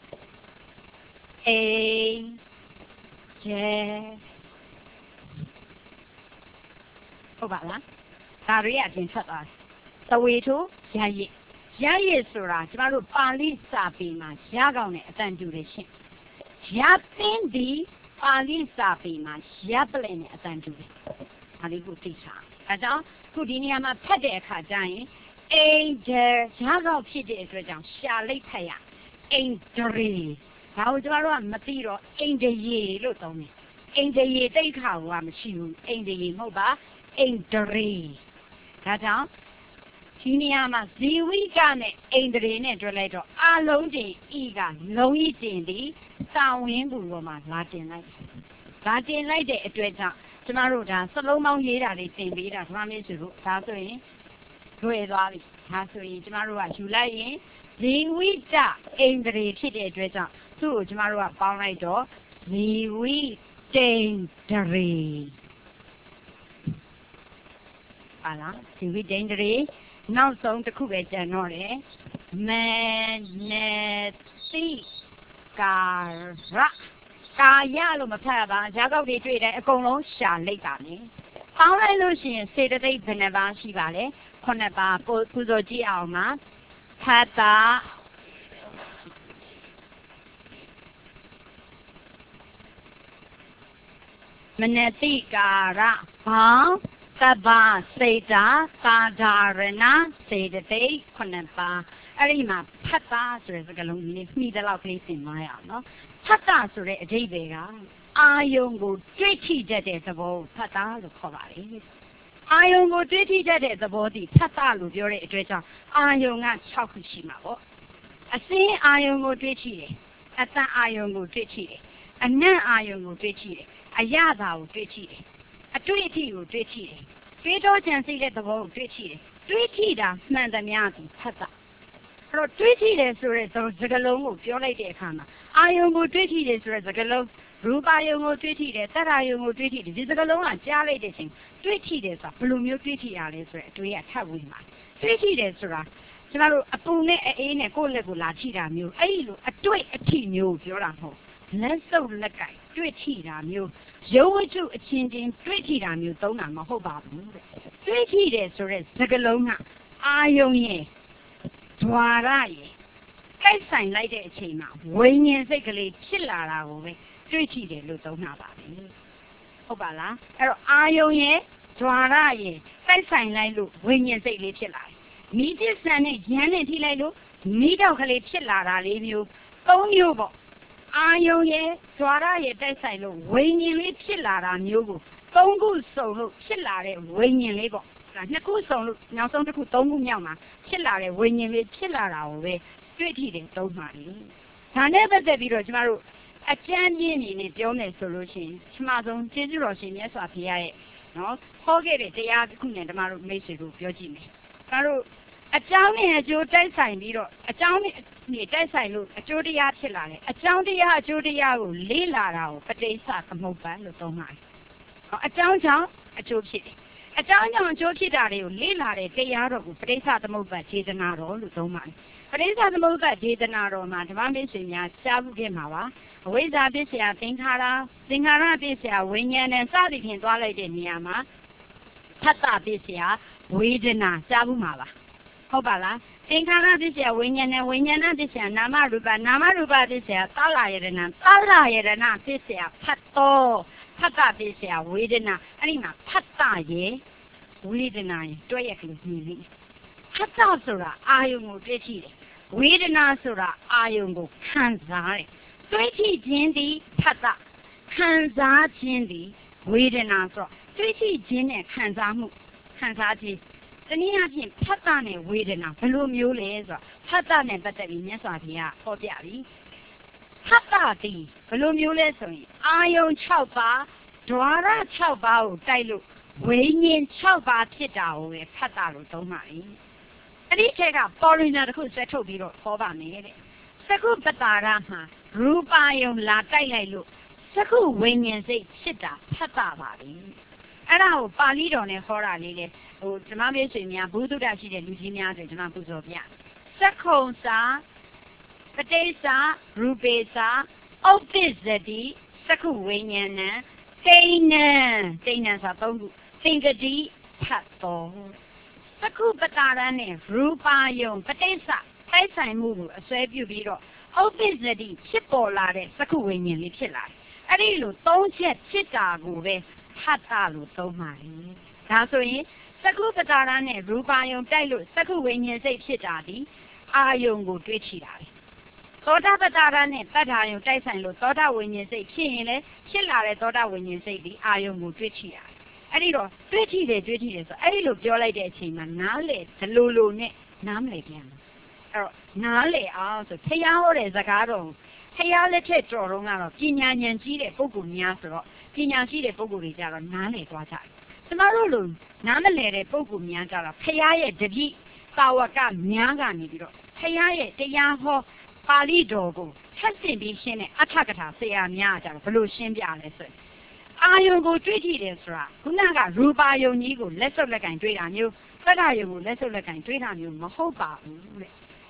A: ဟုတ်ပါလားဒါတွေအပြင်ထွက်သွားတယ်သဝေတို့ရဆိုတာကျမတို့ပါဠိစာပေမှာရကောင်းတဲ့အတန်တူတယ်ရှင်ရပင်းဒီပါဠိစာပေမှာရပ်ပလင်နဲ့အတန်တူတယ်။ဒါလေးကိုသိချာ။အဲကြောင့်ခုဒီနေရာမှာဖတ်တဲ့အခါကျရင်အင်ဂျယ်ရကောက်ဖြစ်တဲ့အတွက်ကြောင့်ရှာလိတ်ဖတ်ရအင်ဂျရီဒါကိုကျမတို့ကမသိတော့အင်ဂျရီလို့သုံးတယ်။အင်ဂျရီတိတ်ခါကမရှိဘူး။အင်ဂျရီမဟုတ်ပါအင်ဂျရီဒါကြောင့်ဒီနေရာမှာဇီဝိကနဲ့ဣန္ဒြေနဲ့တွဲလိုက်တော့အလုံးတင်ဤကလုံးဤတင်သည်တာဝင်းဘူးပေါ်မှာလာတင်လိုက်တဲ့အတွက်ကြောင့်ကျမတို့ဒါစလုံးပေါင်းရေးတာတွေတင်ပေးတာဓမ္မမင်းစုတို့ဒါဆိုရင်တွေ့သွားပြီဒါဆိုရင်ကျမတို့ကယူလိုက်ရင်ဇီဝိတဣန္ဒြေဖြစ်တဲ့အတွက်ကြောင့်သူ့ကိုကျမတို့ကပေါင်းလိုက်တော့ဇီဝိတိန္ဒြေဟာလားဇီဝိတိန္ဒြေနောက်ဆုံးတစ်ခုပဲကျန်တော့တယ် Maneti Kara Kaya လို့မဖတ်ပါဇာကောက်တွေတွေ့တယ်အကုန်လုံးရှာလိုက်ပါမယ်။ပေါင်းလိုက်လို့ရှိရင်စေတသိက်ဘယ်နှပါရှိပါလဲ။9ပါပူဇော်ကြည့်အောင်ပါ။ဖတ်တာမနတိကာရဘောင်းသဗ္ဗစေတာသာဓာရဏစေတသိက်9ပါအဲ့ဒီမှာဖတ်တာဆိုတဲ့စကားလုံးလေးမှီတဲ့လောက်ကလေးသင်သွားရအောင်နော်ဖတ်တာဆိုတဲ့အဓိပ္ပာယ်ကအာယုံကိုတွေ့ထိတတ်တဲ့သဘောကိုဖတ်တာလို့ခေါ်ပါတယ်အာယုံကိုတွေ့ထိတတ်တဲ့သဘောတည်းဖတ်တာလို့ပြောတဲ့အတွက်ကြောင့်အာယုံက6ခုရှိမှာပေါ့အစင်းအာယုံကိုတွေ့ထိတယ်အတန်အာယုံကိုတွေ့ထိတယ်အနံ့အာယုံကိုတွေ့ထိတယ်အရသာကိုတွေ့ထိတယ်အတွေ့အထိကိုတွေ့ထိတယ်တွေးတောကြံစိတ်တဲ့သဘောကိုတွေ့ထိတယ်တွေးထိတာမှန်သမျှကိုဖတ်တာအဲ့တော့တွေးထိတယ်ဆိုတဲ့စကားလုံးကိုပြောလိုက်တဲ့အခါမှာအာယုံကိုတွေးထိတယ်ဆိုတဲ့စကားလုံးရူပယုံကိုတွေးထိတယ်သတ္တယုံကိုတွေးထိတယ်ဒီစကားလုံးကကြားလိုက်တဲ့ချိန်တွေးထိတယ်ဆိုတာဘယ်လိုမျိုးတွေးထိရလဲဆိုတဲ့အတွေးကထပ်ဝင်ပါတွေးထိတယ်ဆိုတာကျမတို့အပူနဲ့အေးနဲ့ကိုယ့်လက်ကိုလာထိတာမျိုးအဲ့ဒီလိုအတွေ့အထိမျိုးပြောတာမဟုတ်လက်စုပ်လက်ကင်တွေ့ထိတာမျိုးရုပ်ဝတ္ထုအချင်းချင်းတွေ့ထိတာမျိုးသုံးတာမဟုတ်ပါဘူးတဲ့တွေ့ထိတယ်ဆိုတဲ့စကားလုံးကအာယုံရဲ့ဓွာရရဲ့တိုက်ဆိုင်လိုက်တဲ့အချိန်မှာဝိညာဉ်စိတ်ကလေးဖြစ်လာတာကိုပဲတွေ့ထိတယ်လို့သုံးတာပါပဲဟုတ်ပါလားအဲ့တော့အာယုံရဲ့ဓွာရရဲ့တိုက်ဆိုင်လိုက်လို့ဝိညာဉ်စိတ်လေးဖြစ်လာတယ်မိသစ္စာနဲ့ရမ်းနဲ့ထိလိုက်လို့မိတော့ကလေးဖြစ်လာတာလေးမျိုး၃မျိုးပေါ့အာယုံရဲ့ဓွာရရဲ့တိုက်ဆိုင်လို့ဝိညာဉ်လေးဖြစ်လာတာမျိုးကို၃ခုစုံလို့ဖြစ်လာတဲ့ဝိညာဉ်လေးပေါ့2ခုစုံလို့နောက်ဆုံးတစ်ခု3ခုမြောက်မှာဖြစ်လာတဲ့ဝိညာဉ်လေးဖြစ်လာတာကိုပဲတွေ့ထိတယ်သုံးပါလေဒါနဲ့ပတ်သက်ပြီးတော့ကျမတို့အကျမ်းပြင်းနေနဲ့ပြောမယ်ဆိုလို့ရှိရင်ပထမဆုံးကျေးဇူးတော်ရှင်မြတ်စွာဘုရားရဲ့နော်ဟောခဲ့တဲ့တရားတစ်ခုနဲ့ကျမတို့မိတ်ဆွေတို့ပြောကြည့်မယ်ကျမတို့အကြောင်းနဲ့အကျိုးတိုက်ဆိုင်ပြီးတော့အကြောင်းနဲ့တိုက်ဆိုင်လို့အကျိုးတရားဖြစ်လာတယ်အကြောင်းတရားအကျိုးတရားကိုလေးလာတာကိုပဋိစ္စသမုပ္ပါဒ်လို့သုံးပါတယ်အကြောင်းကြောင့်အကျိုးဖြစ်တယ်အကြောင်းကြောင့်အကျိုးဖြစ်တာတွေကိုလေးလာတဲ့တရားတော်ကိုပဋိစ္စသမုပ္ပါဒ်ခြေတနာတော်လို့သုံးပါတယ်ပဋိစ္စသမုပ္ပါဒ်ခြေတနာတော်မှာဓမ္မမင်းရှင်များကြားမှုခဲ့မှာပါအဝိဇ္ဇာပစ္စယသင်္ခါရပစ္စယဝိညာဉ်နဲ့စသည်ဖြင့်သွားလိုက်တဲ့နေရာမှာဖတ်တာပစ္စယဝေဒနာကြားမှုမှာပါဟုတ်ပါလားသင်္ခါရပစ္စယဝိညာဉ်နဲ့ဝိညာဏပစ္စယနာမရူပပစ္စယသလယရဏပစ္စယဖတ်တော်ဖတ်တာပစ္စယဝေဒနာအဲ့ဒီမှာဖတ်တာရဲ့ဝေဒနာရဲ့တွဲရက်ကလေးမြင်လိမ့်ဖတ်တာဆိုတာအာယုံကိုတွေ့ထိတယ်ဝေဒနာဆိုတာအာယုံကိုခံစားတယ်တွေ့ထိခြင်းသည်ဖတ်တာခံစားခြင်းသည်ဝေဒနာဆိုတော့တွေ့ထိခြင်းနဲ့ခံစားမှုခံစားခြင်းတနည်းအားဖြင့်ဖတ်တာနဲ့ဝေဒနာဘယ်လိုမျိုးလဲဆိုတော့ဖတ်တာနဲ့ပတ်သက်ပြီးမြတ်စွာဘုရားဟောပြပြီဖတ်တာဒီဘယ်လိုမျိုးလဲဆိုရင်အာယုံ6ပါးဓဝါရ6ပါးကိုတိုက်လို့ဝိညာဉ်6ပါးဖြစ်တာကိုပဲဖတ်တာလို့သုံးပါလိမ့်အဲ့ဒီထက်ကပေါ်ရိနာတစ်ခုဆက်ထုတ်ပြီးတော့ဟောပါမယ်တဲ့သကုပတာရမှာရူပယုံလာတိုက်လိုက်လို့သကုဝိညာဉ်စိတ်ဖြစ်တာဖတ်တာပါပဲအဲ့ဒါကိုပါဠိတော်နဲ့ဟောတာလေးလေဓမ္မမေဆွေများဘုသူတ္တရှိတဲ့လူကြီးများဆိုဓမ္မပူဇော်ပြသက္ခုံစာပဋိစ္စရူပေစာဥပ္ပစ္စတိသက္ခုဝိညာဏံတိဏံဆို3ခုသင်္ကတိဖတ်တော်သက္ခုပတာရနဲ့ရူပါယုံပဋိစ္စတိုက်ဆိုင်မှုကိုအစွဲပြုပြီးတော့ဥပ္ပစ္စတိဖြစ်ပေါ်လာတဲ့သက္ခုဝိညာဉ်လေးဖြစ်လာတယ်အဲ့ဒီလို3ချက်ဖြစ်တာကိုပဲဖတ်တာလို့သုံးပါတယ်ဒါဆိုရင်သက္ခုပတာရနဲ့ရူပါယုံတိုက်လို့သက္ခုဝိညာဉ်စိတ်ဖြစ်တာဒီအာယုံကိုတွေးထိတာပဲသောတာပတာရနဲ့တတ္ထာယုံတိုက်ဆိုင်လို့သောတာဝိညာဉ်စိတ်ဖြစ်ရင်လည်းဖြစ်လာတဲ့သောတာဝိညာဉ်စိတ်ဒီအာယုံကိုတွေးထိတာအဲ့ဒီတော့တွေးထိတယ်ဆိုအဲ့ဒီလိုပြောလိုက်တဲ့အချိန်မှာနားလေဒလိုနဲ့နားမလဲပြန်အဲ့တော့နားလေအောင်ဆိုဖျားဟောတဲ့စကားတော်ဖျားလက်ထက်တော်တော့ကတော့ပညာဉာဏ်ကြီးတဲ့ပုဂ္ဂိုလ်များဆိုတော့ပညာရှိတဲ့ပုဂ္ဂိုလ်တွေကြတော့နားလေသွားကြတယ်ကျမတို့လိုနားမလည်တဲ့ပုဂ္ဂိုလ်များကြတော့ဖျားရဲ့တပိတာဝကများကနေပြီးတော့ဖျားရဲ့တရားဟောပါဠိတော်ကိုထပ်ဆင့်ပြီးရှင်းတဲ့အထကထာဆရာများကြတော့ဘလို့ရှင်းပြလဲဆိုရင်အာယုံကိုတွေ့ကြည့်တယ်ဆိုတာခုနကရူပါယုံကြီးကိုလက်စုပ်လက်ကင်တွေ့တာမျိုးသတ္တယုံကိုလက်စုပ်လက်ကင်တွေ့တာမျိုးမဟုတ်ပါဘူးတဲ့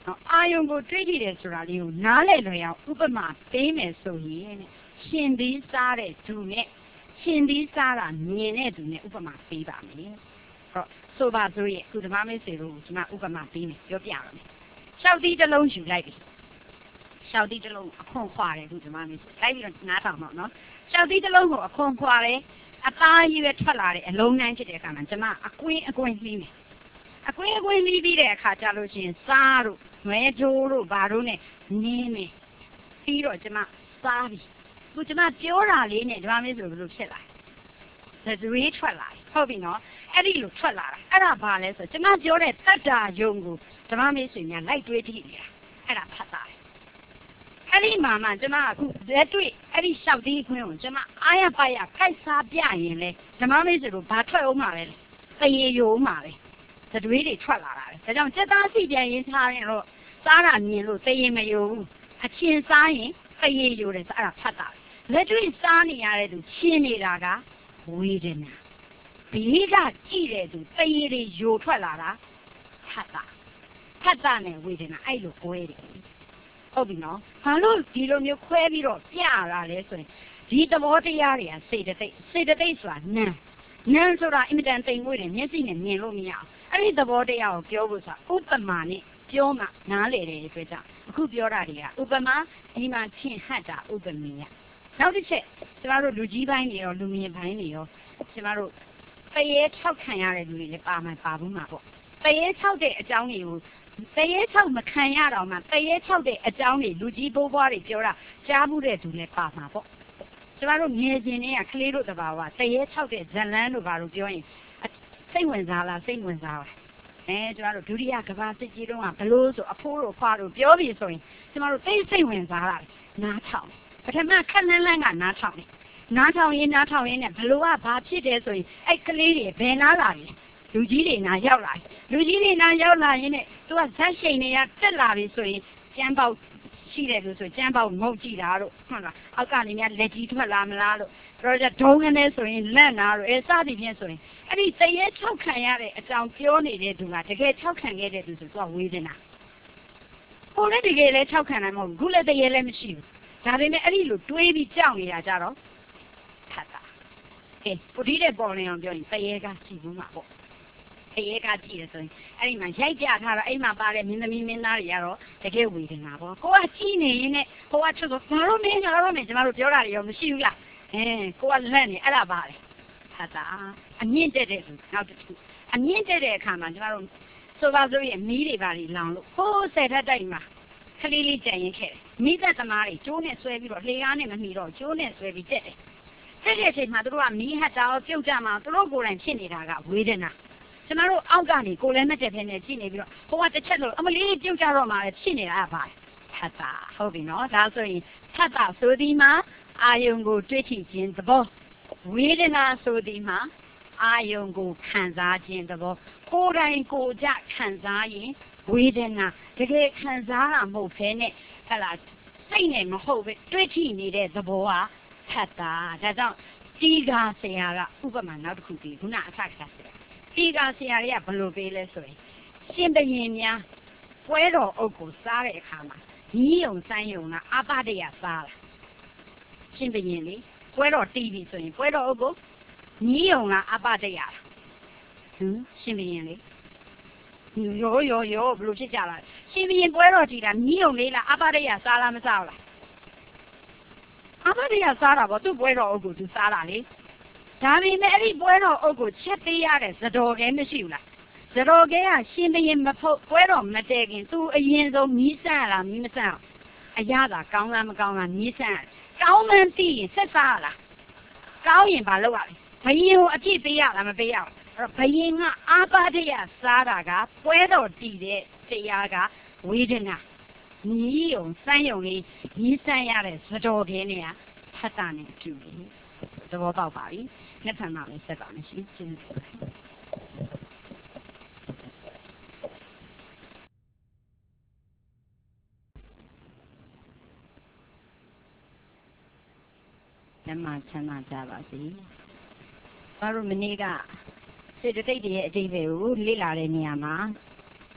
A: အာယုံကိုတွေးကြည့်တယ်ဆိုတာလေးကိုနားလည်လွယ်အောင်ဥပမာပေးမယ်ဆိုရင်ရှင်သီးစားတဲ့သူနဲ့ရှင်သီးစားတာမြင်တဲ့သူနဲ့ဥပမာပေးပါမယ်ဆိုပါစို့ရဲ့ခုဓမ္မမိတ်ဆွေတို့ကျွန်မဥပမာပေးမယ်ပြောပြရမယ်ရှောက်သီးတစ်လုံးယူလိုက်ပြီရှောက်သီးတစ်လုံးအခွန်ခွာတယ်ခုဓမ္မမိတ်ဆွေလိုက်ပြီးတော့နားထောင်တော့နော်ရှောက်သီးတစ်လုံးကိုအခွန်ခွာတယ်အသားကြီးပဲထွက်လာတယ်အလုံးတိုင်းဖြစ်တဲ့အခါမှာကျွန်မအကွင်းလှီးမယ်အကွင်းလှီးပြီးတဲ့အခါကျလို့ရှိရင်စားတို့ငွဲကြိုးတို့ဘာတို့နဲ့နင်းမယ်ပြီးတော့ကျွန်မစားပြီခုကျွန်မပြောတာလေးနဲ့ဓမ္မမိတ်ဆွေဘယ်လိုဖြစ်လာလဲဇွေးထွက်လာဟုတ်ပြီနော်အဲ့ဒီလိုထွက်လာတာအဲ့ဒါဘာလဲဆိုကျွန်မပြောတဲ့တတ္တာယုံကိုဓမ္မမိတ်ဆွေများလိုက်တွေးကြည့်နေတာအဲ့ဒါဖတ်တာအဲ့ဒီမှာမှကျွန်မအခုလက်တွေ့အဲ့ဒီလျှောက်သီးခွင်းကိုကျွန်မအားရပါရခိုက်စားပြရင်လေဓမ္မမိတ်ဆွေတို့ဘာထွက်အောင်မှာလဲသရေယုံမှာပဲသတွေးတွေထွက်လာတာပဲဒါကြောင့်စက်သားစီပြန်ရင်ထားရင်တော့စားတာမြင်လို့သရေမယုံဘူးအချင်းစားရင်သရေယုံတယ်ဆိုအဲ့ဒါဖတ်တာလက်တွေ့စားနေရတဲ့သူရှင်းနေတာကဝေဒနာဘေးကကြည့်တဲ့သူသရေတွေယိုထွက်လာတာဖတ်တာနဲ့ဝေဒနာအဲ့လိုကွဲတယ်ဟုတ်ပြီနော်ဘာလို့ဒီလိုမျိုးခွဲပြီးတော့ပြရတာလဲဆိုရင်ဒီသဘောတရားတွေကစေတသိက်ဆိုတာနန်းဆိုတာအင်မတန်တိမ်မွေးတယ်မျက်စိနဲ့မြင်လို့မရအောင်အဲ့ဒီသဘောတရားကိုပြောဖို့ဆိုတာဥပမာနဲ့ပြောမှနားလည်တယ်အတွက်ကြောင့်အခုပြောတာတွေကဥပမာဒီမှာထင်ဟတ်တာဥပမေယနောက်တစ်ချက်ကျမတို့လူကြီးပိုင်းတွေရောလူငယ်ပိုင်းတွေရောကျမတို့တရေထောက်ခံရတဲ့လူတွေလည်းပါဘူးမှာပေါ့တရေထောက်တဲ့အကြောင်းတွေကိုတရေထောက်မခံရတော့မှတရေထောက်တဲ့အကြောင်းတွေလူကြီးဘိုးဘွားတွေပြောတာကြားမှုတဲ့သူလည်းပါမှာပေါ့ကျမတို့ငယ်စဉ်တွေကကလေးတို့တဘာဝတရေထောက်တဲ့ဇလန်းတို့ဘာလို့ပြောရင်စိတ်ဝင်စားလားစိတ်ဝင်စားပါကျမတို့ဒုတိယကမ္ဘာစစ်ကြီးတုန်းကဘလို့ဆိုအဖိုးတို့ဖွားတို့ပြောပြီးဆိုရင်ကျမတို့စိတ်ဝင်စားတာနားထောင်ပထမခက်လန်းကနားထောင်တယ်နားထောင်ရင်နဲ့ဘလို့ကဘာဖြစ်တယ်ဆိုရင်အဲ့ကလေးတွေဘယ်နာလာလဲလူကြီးတွေနာရောက်လာလူကြီးတွေနာရောက်လာရင်နဲ့သူကဇက်ရှိန်တွေကတက်လာပြီဆိုရင်ကျန်းပေါက်ရှိတယ်လို့ဆိုကျန်းပေါက်ငုတ်ကြည့်တာတို့ဟုတ်လားအောက်ကနေများလက်ကြီးထွက်လာမလားလို့တော့ဒုံကနေဆိုရင်လက်နာတို့စသည်ဖြင့်ဆိုရင်အဲ့ဒီတရေထောက်ခံရတဲ့အကြောင်းပြောနေတဲ့သူကတကယ်ထောက်ခံခဲ့တဲ့သူဆိုသူကဝေဒနာဟိုလည်းတကယ်လည်းထောက်ခံနိုင်မဟုတ်ဘူးခုလည်းတရေလည်းမရှိဘူးဒါပေမဲ့အဲ့ဒီလိုတွေးပြီးကြောက်နေတာကြတော့ဖတ်တာပုဒီတဲ့ပေါ်နေအောင်ပြောရင်တရေကကြည့်ဘူးမှာပေါ့တရေကကြည့်ရဆိုရင်အဲ့ဒီမှာရိုက်ပြထားတော့အဲ့မှာပါတဲ့မင်းသမီးမင်းသားတွေကတော့တကယ်ဝေဒနာပေါ့ကိုကကြည့်နေရင်နဲ့ဟိုကချက်ဆိုငါတို့မင်းကျမတို့ပြောတာတွေရောမရှိဘူးလားကိုကလက်နေအဲ့ဒါပါလေဖတ်တာအမြင့်တက်တဲ့သူနောက်တစ်ခုအမြင့်တက်တဲ့အခါမှာကျမတို့ဆိုပါစို့ရဲ့မီးတွေပါလေလောင်လို့ဟိုးဆယ်ထက်တိုက်မှာခလေးလေးကြံရင်ခဲ့တယ်မိသက်သမားတွေကျိုးနဲ့ဆွဲပြီးတော့လေကားနဲ့မမီတော့ကျိုးနဲ့ဆွဲပြီးတက်တယ်တက်တဲ့အချိန်မှာတို့ကမီးဟတ်တာပြုတ်ကြမှာတို့ကိုယ်တိုင်ဖြစ်နေတာကဝေဒနာကျမတို့အောက်ကနေကိုယ်လည်းမတက်ဖဲနဲ့ကြည့်နေပြီးတော့ဟိုကတစ်ချက်လို့အမလေးပြုတ်ကြတော့မှလည်းဖြစ်နေတာပါဖတ်တာဟုတ်ပြီနော်ဒါဆိုရင်ဖတ်တာဆိုဒီမှာအာယုံကိုတွေ့ထိခြင်းသဘောဝေဒနာဆိုဒီမှာအာယုံကိုခံစားခြင်းသဘောကိုယ်တိုင်ကိုယ်ကြခံစားရင်ဝေဒနာတကယ်ခံစားတာမဟုတ်ဘဲနဲ့ဟလာစိတ်နဲ့မဟုတ်ပဲတွေ့ထိနေတဲ့သဘောကဖတ်တာဒါကြောင့်တီဃာဆရာကဥပမာနောက်တစ်ခုပြီးခုနအထက်ကတီဃာဆရာတွေကဘယ်လိုပေးလဲဆိုရင်ရှင်ဘုရင်များပွဲတော်အုပ်ကိုစားတဲ့အခါမှာညီးယုံစမ်းယုံလားအပဒယစားလားရှင်ဘုရင်လေပွဲတော်တီးပြီဆိုရင်ပွဲတော်အုပ်ကိုညီးယုံလားအပဒယလားရှင်ဘုရင်လေရောဘယ်လိုဖြစ်ကြလားရှင်ဘုရင်ပွဲတော်တီးတာညီးယုံလေးလားအပဒယစားလားမစားဘူးလားအပဒယစားတာပေါ့သူ့ပွဲတော်အုပ်ကိုသူစားတာလေဒါပေမဲ့အဲ့ဒီပွဲတော်အုပ်ကိုချက်ပေးရတဲ့သတော်ကဲမရှိဘူးလားသတော်ကဲကရှင်ဘုရင်မဖို့ပွဲတော်မတည့်ခင်သူအရင်ဆုံးမီးစမ်းလားမီးမစမ်းအောင်အရသာကောင်းလားမကောင်းလားမီးစမ်းကောင်းမှန်းသိရင်ဆက်စားလားကောင်းရင်ဘာလုပ်ရလဲဘုရင်ကိုအပြည့်ပေးရလားမပေးရဘူးအဲ့တော့ဘုရင်ကအာပဒယစားတာကပွဲတော်တည်တဲ့တရားကဝေဒနာညီးယုံစမ်းယုံလေးညီးစမ်းရတဲ့သတော်ကဲနဲ့ကဖတ်တာနဲ့တူတယ်သဘောပေါက်ပါပြီနှစ်ဖက်မှာလည်းဆက်ပါမယ်ရှင်ကျေးဇူးတင်ပါတယ် ချမ်းသာကြပါစေ။ဘာလို့မနေ့ကစေတသိက်တွေရဲ့အတိတ်ပဲကိုလေ့လာတဲ့နေရာမှာ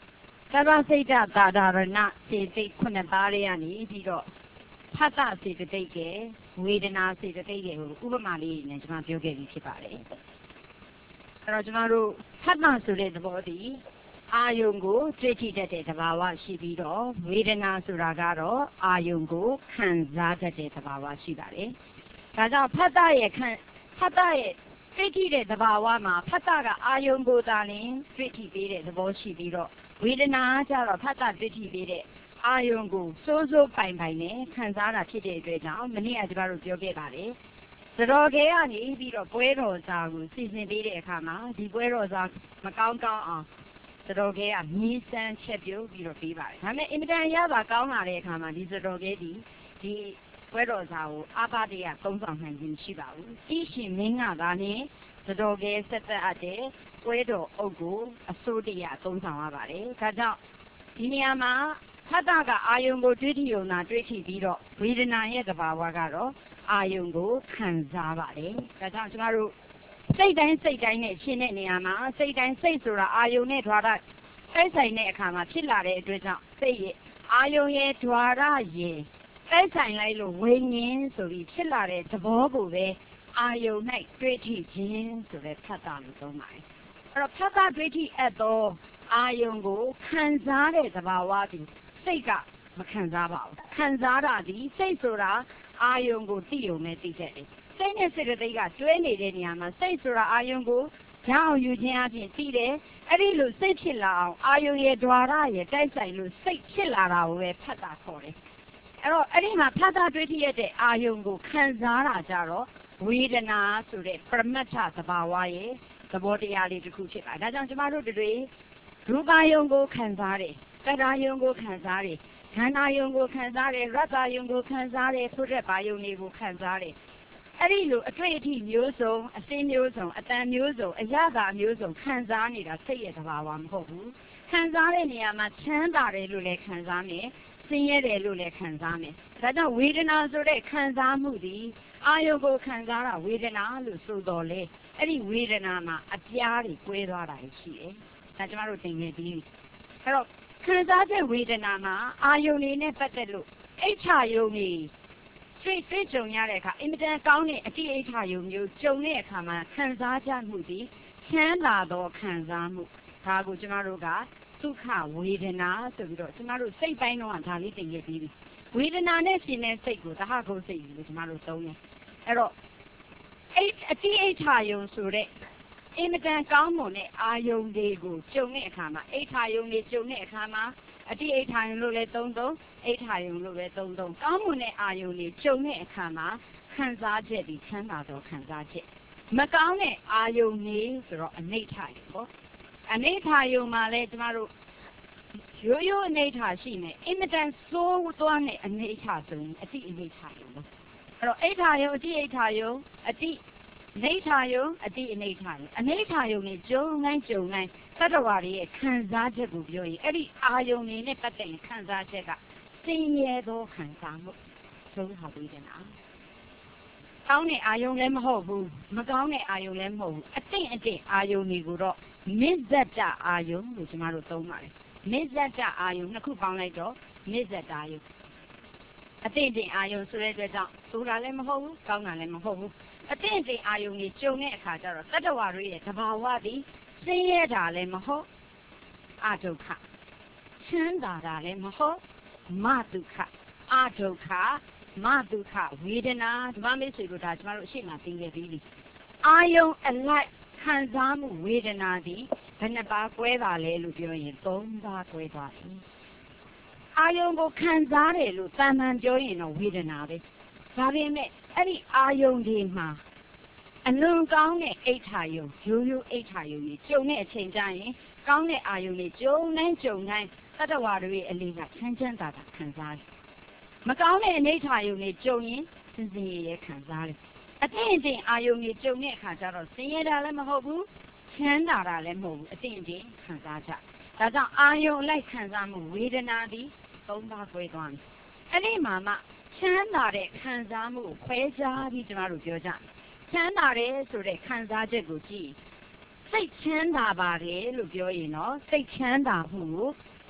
A: သဗ္ဗစိတ်တသာဒရဏစေတိခုနှစ်ပါးလေးကနေပြီးတော့ဖတ်တာစေတသိက်ကဝေဒနာစေတသိက်ကိုဥပမာလေးနဲ့ကျွန်မပြောခဲ့ပြီးဖြစ်ပါတယ်အဲ့တော့ကျွန်တော်တို့ဖတ်တာဆိုတဲ့သဘောတည်းအာယုံကိုတွေ့ထိတတ်တဲ့သဘာဝရှိပြီးတော့ဝေဒနာဆိုတာကတော့အာယုံကိုခံစားတတ်တဲ့သဘာဝရှိပါတယ်ဒါကြောင့်ဖတ်တာရဲ့တွေ့ထိတဲ့သဘာဝမှာဖတ်တာကအာယုံကိုသာလင်တွေ့ထိပေးတဲ့သဘောရှိပြီးတော့ဝေဒနာကျတော့ဖတ်တာတွေ့ထိပေးတဲ့အာယုံကိုစိုးစိုးပိုင်နဲ့ခံစားတာဖြစ်တဲ့အတွက်ကြောင့်မနေ့ကကျွန်တော်တို့ပြောခဲ့ပါတယ်သတော်ခဲကနေပြီးတော့ပွဲတော်စားကိုစီစဉ်ပေးတဲ့အခါမှာဒီပွဲတော်စားမကောင်းအောင်သတော်ခဲကမြည်စမ်းချက်ပြုတ်ပြီးတော့ပေးပါတယ်ဒါပေမဲ့အင်မတန်ရပါကောင်းလာတဲ့အခါမှာဒီသတော်ခဲဒီပွဲတော်စားကိုအာဘတရသုံးဆောင်နိုင်ခြင်းရှိပါဘူးဤရှင်မင်းကသာနဲ့သတော်ခဲဆက်သက်အပ်တဲ့ပွဲတော်အုပ်ကိုအစိုးတရားသုံးဆောင်ရပါတယ်ဒါကြောင့်ဒီနေရာမှာဖတ်တာကအာယုံကိုတွေ့ထိုံသာတွေ့ထိပြီးတော့ဝေဒနာရဲ့သဘာဝကတော့အာယုံကိုခံစားပါတယ်ဒါကြောင့်ကျွန်တော်တို့စိတ်တိုင်းနဲ့ရှင်းတဲ့နေရာမှာစိတ်တိုင်းစိတ်ဆိုတာအာယုံနဲ့ဓာတ်တိုက်ဆိုင်တဲ့အခါမှာဖြစ်လာတဲ့အတွက်ကြောင့်စိတ်ရဲ့အာယုံရဲ့ဓာတ်ရဲ့တိုက်ဆိုင်လိုက်လို့ဝိညာဉ်ဆိုပြီးဖြစ်လာတဲ့သဘောကိုပဲအာယုံ၌တွေ့ထိခြင်းဆိုတဲ့ဖတ်တာလို့သုံးပါတယ်အဲ့တော့ဖတ်တာတွေ့ထိအပ်သောအာယုံကိုခံစားတဲ့သဘာဝသည်စိတ်ကမခံစားပါဘူးခံစားတာဒီစိတ်ဆိုတာအာယုံကိုသိုံနဲ့သိတတ်တယ်စိတ်နဲ့စေတသိက်ကတွဲနေတဲ့နေရာမှာစိတ်ဆိုတာအာယုံကိုကြောင်းယူခြင်းအပြင်သိတယ်အဲ့ဒီလိုစိတ်ဖြစ်လာအောင်အာယုံရဲ့ဓာတ်ရဲ့တိုက်ဆိုင်လို့စိတ်ဖြစ်လာတာကိုပဲဖတ်တာခေါ်တယ်အဲ့တော့အဲ့ဒီမှာဖတ်တာတွေ့ထိရတဲ့အာယုံကိုခံစားတာကြတော့ဝေဒနာဆိုတဲ့ပရမတ္ထသဘာဝရဲ့သဘောတရားလေးတစ်ခုဖြစ်ပါတယ်ဒါကြောင့်ကျမတို့တွေရူပယုံကိုခံစားတယ်သတ္တယုံကိုခံစားတယ်ခန္ဓာယုံကိုခံစားတယ်ရတ္တယုံကိုခံစားတယ်ဆိုတဲ့ဘာယုံတွေကိုခံစားတယ်အဲ့ဒီလိုအတွေ့အထိမျိုးစုံအစင်းမျိုးစုံအတန်မျိုးစုံအရသာမျိုးစုံခံစားနေတာစိတ်ရဲ့သဘာဝမဟုတ်ဘူးခံစားတဲ့နေရာမှာချမ်းသာတယ်လို့လည်းခံစားမယ်ဆင်းရဲတယ်လို့လည်းခံစားမယ်ဒါကြောင့်ဝေဒနာဆိုတဲ့ခံစားမှုဒီအာယုကိုခံစားတာဝေဒနာလို့ဆိုတော်လေအဲ့ဒီဝေဒနာမှာအပြားတွေကွဲသွားတာရှိတယ်ဒါကျမတို့သင်ခဲ့ပြီးအဲ့တော့ခံစားတဲ့ဝေဒနာမှာအာယုန်လေးနဲ့ပတ်သက်လို့အိဋ္ဌာယုန်ကြီးတွေ့ကြုံရတဲ့အခါအင်မတန်ကောင်းတဲ့အတိအိဋ္ဌာယုန်မျိုးကြုံတဲ့အခါမှာခံစားကြမှုဒီချမ်းသာသောခံစားမှုဒါကိုကျမတို့ကဒုက္ခဝေဒနာဆိုပြီးတော့ကျမတို့စိတ်ပိုင်းတော့ဒါလေးသင်ခဲ့ပြီးပြီဝေဒနာနဲ့ရှင်တဲ့စိတ်ကိုသဟဂုတ်စိတ်လို့ကျမတို့သုံးတယ်အဲ့တော့အတိအိဋ္ဌာယုန်ဆိုတဲ့အင်မတန်ကောင်းမွန်တဲ့အာယုန်တွေကိုကြုံတဲ့အခါမှာအိဋ္ဌာယုန်တွေကြုံတဲ့အခါမှာအတိအိဋ္ဌာယုန်လို့လည်းသုံးအိဋ္ဌာယုန်လို့လည်းသုံးကောင်းမွန်တဲ့အာယုန်တွေကြုံတဲ့အခါမှာခံစားချက်ဒီချမ်းသာသောခံစားချက်မကောင်းတဲ့အာယုန်တွေဆိုတော့အနိဋ္ဌာယုန်ပေါ့အနိဋ္ဌာယုန်မှာလည်းကျမတို့ရိုးအနိဋ္ဌာရှိမယ်အင်မတန်ဆိုးသွားတဲ့အနိဋ္ဌာဆိုရင်အတိအနိဋ္ဌာယုန်ပေါ့အဲ့တော့အိဋ္ဌာယုန်အတိအိဋ္ဌာယုန်အတိနိဋ္ဌာယုံအတိအနိဋ္ဌာယုံအနိဋ္ဌာယုံနဲ့ကြုံတိုင်းသတ္တဝါတွေရဲ့ခံစားချက်ကိုပြောရင်အဲ့ဒီအာယုံတွေနဲ့ပတ်သက်ရင်ခံစားချက်ကဆင်းရဲသောခံစားမှုသုံးဟာပြီးတယ်နော်ကောင်းတဲ့အာယုံလည်းမဟုတ်ဘူးမကောင်းတဲ့အာယုံလည်းမဟုတ်ဘူးအတိတ်အာယုံတွေကိုတော့မစ္ဆတအာယုံလို့ကျမတို့သုံးပါတယ်မစ္ဆတအာယုံနှစ်ခုပေါင်းလိုက်တော့မစ္ဆတအာယုံအတိတ်အာယုံဆိုတဲ့အတွက်ကြောင့်ဆိုတာလည်းမဟုတ်ဘူးကောင်းတာလည်းမဟုတ်ဘူးအတိတ်အာယုံကြီးကြုံတဲ့အခါကျတော့တတ္တဝါတွေရဲ့သဘာဝသည်ဆင်းရဲတာလည်းမဟုတ်အဒုက္ခချမ်းသာတာလည်းမဟုတ်မဒုက္ခအဒုက္ခမဒုက္ခဝေဒနာဓမ္မမေဆွေတို့ဒါကျမတို့အရှိမသိခဲ့ပြီးပြီအာယုံအလိုက်ခံစားမှုဝေဒနာသည်ဘယ်နှပါကွဲတာလဲလို့ပြောရင်၃ပါးကွဲသွားတယ်အာယုံကိုခံစားတယ်လို့တန်တန်ပြောရင်တော့ဝေဒနာပဲဒါပေမဲ့အဲ့ဒီအာယုံဒီမှာအလွန်ကောင်းတဲ့အိဋ္ဌာယုံရိုးအိဋ္ဌာယုံကြီးကြုံတဲ့အချိန်ကျရင်ကောင်းတဲ့အာယုံတွေကြုံတိုင်းသတ္တဝါတွေရဲ့အလေးကချမ်းသာတာခံစားတယ်မကောင်းတဲ့အနိဋ္ဌာယုံတွေကြုံရင်စင်စင်ရဲခံစားတယ်အတိအကျင့်အာယုံတွေကြုံတဲ့အခါကျတော့ဆင်းရဲတာလည်းမဟုတ်ဘူးချမ်းသာတာလည်းမဟုတ်ဘူးအတိအကျင့်ခံစားကြဒါကြောင့်အာယုံလိုက်ခံစားမှုဝေဒနာသည်၃ပါးခွဲသွားတယ်အဲ့ဒီမှာမှချမ်းသာတဲ့ခံစားမှုကိုခွဲခြားပြီးကျမတို့ပြောကြချမ်းသာတယ်ဆိုတဲ့ခံစားချက်ကိုကြည့်စိတ်ချမ်းသာပါတယ်လို့ပြောရင်တော့စိတ်ချမ်းသာမှုကို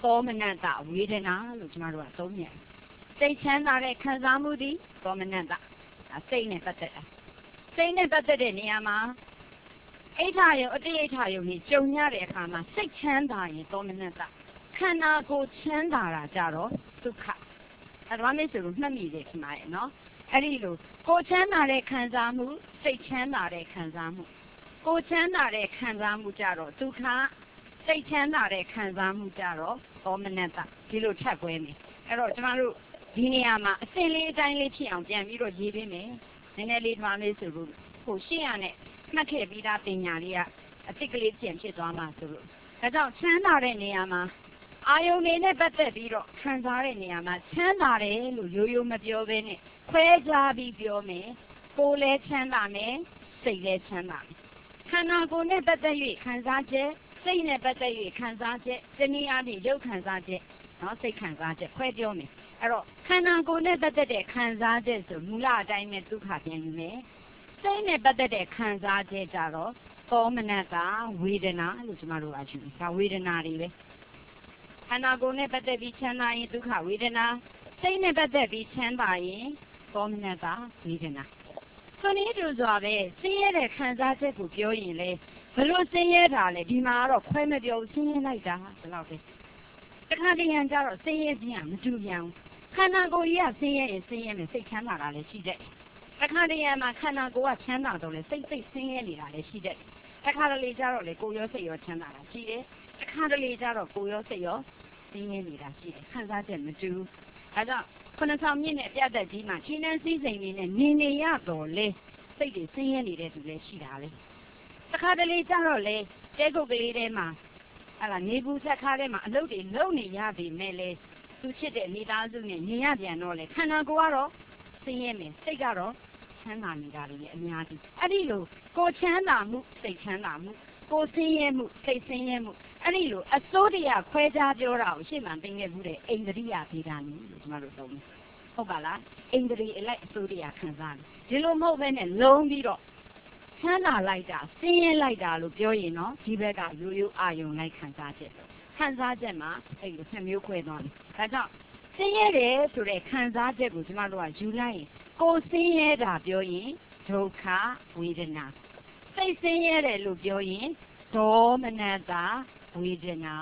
A: သောမနတဝေဒနာလို့ကျွန်တော်တို့ကသုံးရတယ်စိတ်ချမ်းသာတဲ့ခံစားမှုသည်သောမနတစိတ်နဲ့ပတ်သက်တာစိတ်နဲ့ပတ်သက်တဲ့နေရာမှာအိဋ္ဌယုံအတိဋ္ဌယုံကြီးကြုံရတဲ့အခါမှာစိတ်ချမ်းသာရင်သောမနတခန္ဓာကိုယ်ချမ်းသာတာကြတော့ဒုက္ခအဲ့ဒါမှဆိုလို့မှတ်မိတယ်ခင်ဗျာနော်အဲ့ဒီလိုကိုယ်ချမ်းသာတဲ့ခံစားမှုစိတ်ချမ်းသာတဲ့ခံစားမှုကိုယ်ချမ်းသာတဲ့ခံစားမှုကြတော့ဒုက္ခစိတ်ချမ်းသာတဲ့ခံစားမှုကြတော့သောမနတဒီလိုထပ်ပွဲမယ်အဲ့တော့ကျွန်တော်တို့ဒီနေရာမှာအစင်လေးအတိုင်းလေးဖြစ်အောင်ပြန်ပြီးတော့ရေးပေးမယ်နည်းနည်းလေးထွားလေးဆိုလို့ဟိုရှင်းရနဲ့မှတ်ခဲ့ပြီးသားပညာလေးကအတိတ်ကလေးပြန်ဖြစ်သွားမှာဆိုလို့ဒါကြောင့်ချမ်းသာတဲ့နေရာမှာအာယုန်နဲ့ပတ်သက်ပြီးတော့ခံစားတဲ့နေရာမှာချမ်းသာတယ်လို့ရိုးရိုးမပြောဘဲနဲ့ခွဲခြားပြီးပြောမယ်ကိုယ်လည်းချမ်းသာမယ်စိတ်လည်းချမ်းသာမယ်ခန္ဓာကိုယ်နဲ့ပတ်သက်၍ခံစားချက်စိတ်နဲ့ပတ်သက်၍ခံစားချက်တနည်းအားဖြင့်ရုပ်ခံစားချက်နော်စိတ်ခံစားချက်ခွဲပြောမယ်အဲ့တော့ခန္ဓာကိုယ်နဲ့ပတ်သက်တဲ့ခံစားချက်ဆိုမူလအတိုင်းနဲ့ဒုက္ခပြန်ယူမယ်စိတ်နဲ့ပတ်သက်တဲ့ခံစားချက်ကြတော့သောမနတဝေဒနာလို့ကျွန်တော်တို့အယူဒါဝေဒနာတွေပဲခန္ဓာကိုယ်နဲ့ပတ်သက်ပြီးချမ်းသာရင်ဒုက္ခဝေဒနာစိတ်နဲ့ပတ်သက်ပြီးချမ်းသာရင်သောမနတဝေဒနာဆိုနေတူစွာပဲဆင်းရဲတဲ့ခံစားချက်ကိုပြောရင်လေဘလို့ဆင်းရဲတာလဲဒီမှာတော့ခွဲမပြောဆင်းရဲလိုက်တာဒီလောက်ပဲတခါတရံကြတော့ဆင်းရဲခြင်းကမတူပြန်ဘူးခန္ဓာကိုယ်ကြီးကဆင်းရဲရင်ဆင်းရဲမယ်စိတ်ချမ်းသာတာလည်းရှိတယ်တခါတရံမှာခန္ဓာကိုယ်ကချမ်းသာတော့လေစိတ်ဆင်းရဲနေတာလည်းရှိတယ်တခါတလေကြတော့လေကိုယ်ရောစိတ်ရောချမ်းသာတာရှိတယ်တခါတလေကြတော့ကိုယ်ရောစိတ်ရောဆင်းရဲနေတာရှိတယ်ခံစားချက်မတူဘူးအဲကြောင့်9000မြင့်နဲ့ပြတ်သက်ကြီးမှာရှင်းနှန်းစည်းစိမ်နေနဲ့နေရတော့လေစိတ်တွေဆင်းရဲနေတဲ့သူလည်းရှိတာလေတခါတလေကြတော့လေတဲကုတ်ကလေးထဲမှာဟာလာနေဘူးဆက်ခါထဲမှာအလုပ်တွေလုပ်နေရပြီမဲ့လေသူချစ်တဲ့မိသားစုနဲ့ညီရပြန်တော့လေခန္ဓာကိုယ်ကတော့ဆင်းရဲမယ်စိတ်ကတော့ချမ်းသာနေတာလေအများကြီးအဲ့ဒီလိုကိုချမ်းသာမှုစိတ်ချမ်းသာမှုကိုဆင်းရဲမှုစိတ်ဆင်းရဲမှုအဲ့ဒီလိုအစိုးတရားခွဲခြားပြောတာကိုရှေ့မှာသိခဲ့မှုတဲ့အိန္ဒြိယဗေဒာနည်းလို့ကျွန်တော်တို့သုံးတယ်ဟုတ်ပါလားအိန္ဒြိအလိုက်အစိုးတရားခံစားတယ်ဒီလိုမဟုတ်ဘဲနဲ့လုံးပြီးတော့ချမ်းသာလိုက်တာဆင်းရဲလိုက်တာလို့ပြောရင်တော့ဒီဘက်ကရိုးရိုးအာယုံလိုက်ခံစားချက်မှာအဲ့လိုနှစ်မျိုးခွဲသွားတယ်ဒါကြောင့်ဆင်းရဲတယ်ဆိုတဲ့ခံစားချက်ကိုကျွန်တော်တို့ကယူလိုက်ရင်ကိုဆင်းရဲတာပြောရင်ဒုက္ခဝေဒနာစိတ်ဆင်းရဲတယ်လို့ပြောရင်ဒေါမနတဝေဒနာ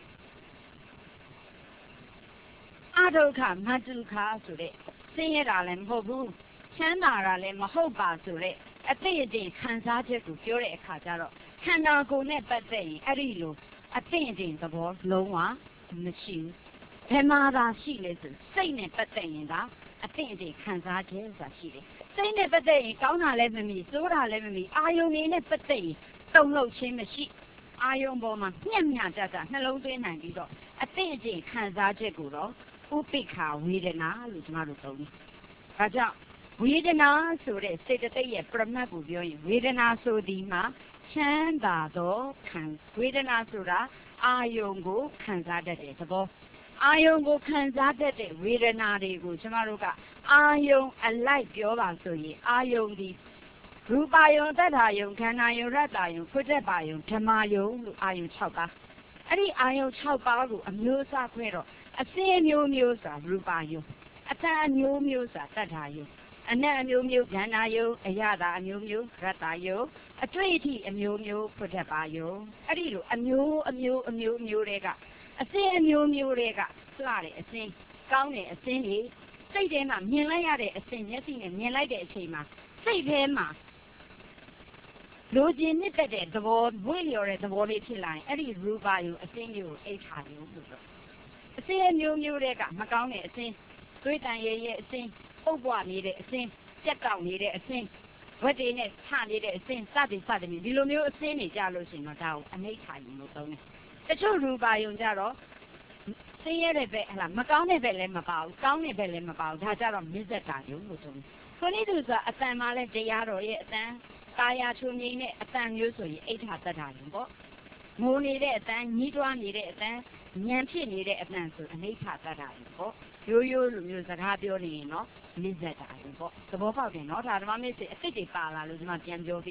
A: အဒုက္ခမဒုက္ခဆိုတဲ့ဆင်းရဲတာလည်းမဟုတ်ဘူးချမ်းသာတာလည်းမဟုတ်ပါဆိုတဲ့အသိအတင်ခံစားချက်ကိုပြောတဲ့အခါကျတော့ခန္ဓာကိုယ်နဲ့ပတ်သက်ရင်အဲ့ဒီလိုအသိအတင်သဘောလုံးဝမရှိဘူးဘယ်မှာသာရှိလဲဆိုစိတ်နဲ့ပတ်သက်ရင်ဒါအသိအတင်ခံစားချက်ဆိုတာရှိတယ်စိတ်နဲ့ပတ်သက်ရင်ကောင်းတာလည်းမမီဆိုးတာလည်းမမီအာယုန်နဲ့ပတ်သက်ရင်တုံ့လှုပ်ခြင်းမရှိအာယုံပေါ်မှာမျက်မျှတနှလုံးသွင်းနိုင်ပြီးတော့အသိအကျင့်ခံစားချက်ကိုတော့ဥပိ္ပခာဝေဒနာလို့ကျွန်တော်တို့သုံးတယ်။ဒါကြောင့်ဝေဒနာဆိုတဲ့စေတသိက်ရဲ့ပြမတ်ကိုပြောရင်ဝေဒနာဆိုဒီမှာချမ်းသာသောခံဝေဒနာဆိုတာအာယုံကိုခံစားတတ်တဲ့သဘောအာယုံကိုခံစားတတ်တဲ့ဝေဒနာတွေကိုကျွန်တော်တို့ကအာယုံအလိုက်ပြောပါဆိုရင်အာယုံဒီရူပါယုံတတ္ထာယုံခန္ဓာယုံရတ္တယုံဖွတ်တက်ပါယုံဓမ္မယုံလို့အာယုံ6ပါးအဲ့ဒီအာယုံ6ပါးကိုအမျိုးအစားခွဲတော့အစင်းမျိုးမျိုးဆိုတာရူပါယုံအတန်အမျိုးမျိုးဆိုတာတတ္ထာယုံအနတ်အမျိုးမျိုးခန္ဓာယုံအရတာအမျိုးမျိုးရတ္တယုံအတွေ့အထိအမျိုးမျိုးဖွတ်တက်ပါယုံအဲ့ဒီလိုအမျိုးတွေကအစင်းအမျိုးမျိုးတွေကလှတဲ့အစင်းကောင်းတဲ့အစင်းတွေစိတ်ထဲမှာမြင်လိုက်ရတဲ့အစင်းမျက်စိနဲ့မြင်လိုက်တဲ့အချိန်မှာစိတ်ထဲမှာလိုချင်နှစ်သက်တဲ့သဘောဝိလျော်တဲ့သဘောလေးဖြစ်လာရင်အဲ့ဒီရူပါယုံအစင်းမျိုးကိုအိဋ္ဌာယုံလို့ပြောအစင်းအမျိုးမျိုးတွေကမကောင်းတဲ့အစင်းသွေးတန်ရဲအစင်းပုတ်ပွားနေတဲ့အစင်းကြက်တောက်နေတဲ့အစင်းဝက်တွေနဲ့ထနေတဲ့အစင်းစသည်ဒီလိုမျိုးအစင်းတွေကြလို့ရှိရင်တော့ဒါကိုအနိဋ္ဌာယုံလို့သုံးတယ်တချို့ရူပါယုံကြတော့ဆင်းရဲတဲ့ဘက်ဟလားမကောင်းတဲ့ဘက်လည်းမပါဘူးကောင်းတဲ့ဘက်လည်းမပါဘူးဒါကြတော့မြစ္ဆတာယုံလို့သုံးတယ်ခொနည်းသူကအတန်မှလည်းတရားတော်ရဲ့အတန်ကာယချုံငိမ့်တဲ့အတန်မျိုးဆိုရင်အိဋ္ဌာတတ္ထာယုံပေါ့ငိုနေတဲ့အတန်ညှိတွားနေတဲ့အတန်ဉာဏ်ဖြစ်နေတဲ့အတန်ဆိုအနိဋ္ဌာတတ္ထာယုံပေါ့ရိုးလိုမျိုးစကားပြောနေရင်တော့မြစ္ဆတာယုံပေါ့သဘောပေါက်တယ်နော်ဒါဓမ္မမစ္စေအစ်စ်တွေပါလာလို့ဒီမှာပြန်ပြောပေးတာ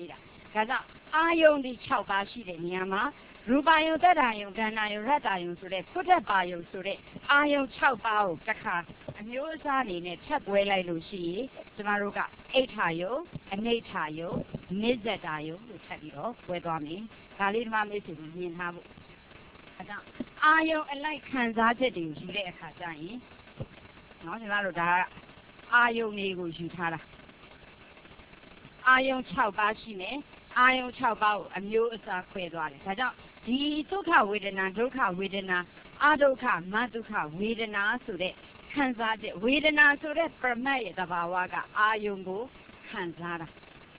A: ဒါကြောင့်အာယုံဒီ6ပါးရှိတဲ့နေရာမှာရူပယုံတတ္တယုံခန္ဓာယုံရတ္တယုံဆိုတဲ့พุทธပါယုံဆိုတဲ့အာယုံ6ပါးကိုတစ်ခါအမျိုးအစားအနေနဲ့ဖြတ်ပွဲလိုက်လို့ရှိရင်ကျမတို့ကအိဋ္ဌာယုံအနိဋ္ဌာယုံနိစ္စတာယုံလို့ထပ်ပြီးတော့ပွဲသွားမယ်ဒါလေးဒီမှာမေ့စီမြင်ထားဖို့အဲကြောင့်အာယုံအလိုက်ခံစားချက်တွေကိုယူတဲ့အခါကျရင်နော်ကျမတို့ဒါကအာယုံတွေကိုယူထားတာအာယုံ6ပါးရှိမယ်အာယုံ6ပါးကိုအမျိုးအစားခွဲသွားတယ်ဒါကြောင့်ဒီဒုက္ခဝေဒနာဒုက္ခဝေဒနာအဒုက္ခမဒုက္ခဝေဒနာဆိုတဲ့ခံစားချက်ဝေဒနာဆိုတဲ့ပရမတ်ရဲ့သဘာဝကအာယုံကိုခံစားတာ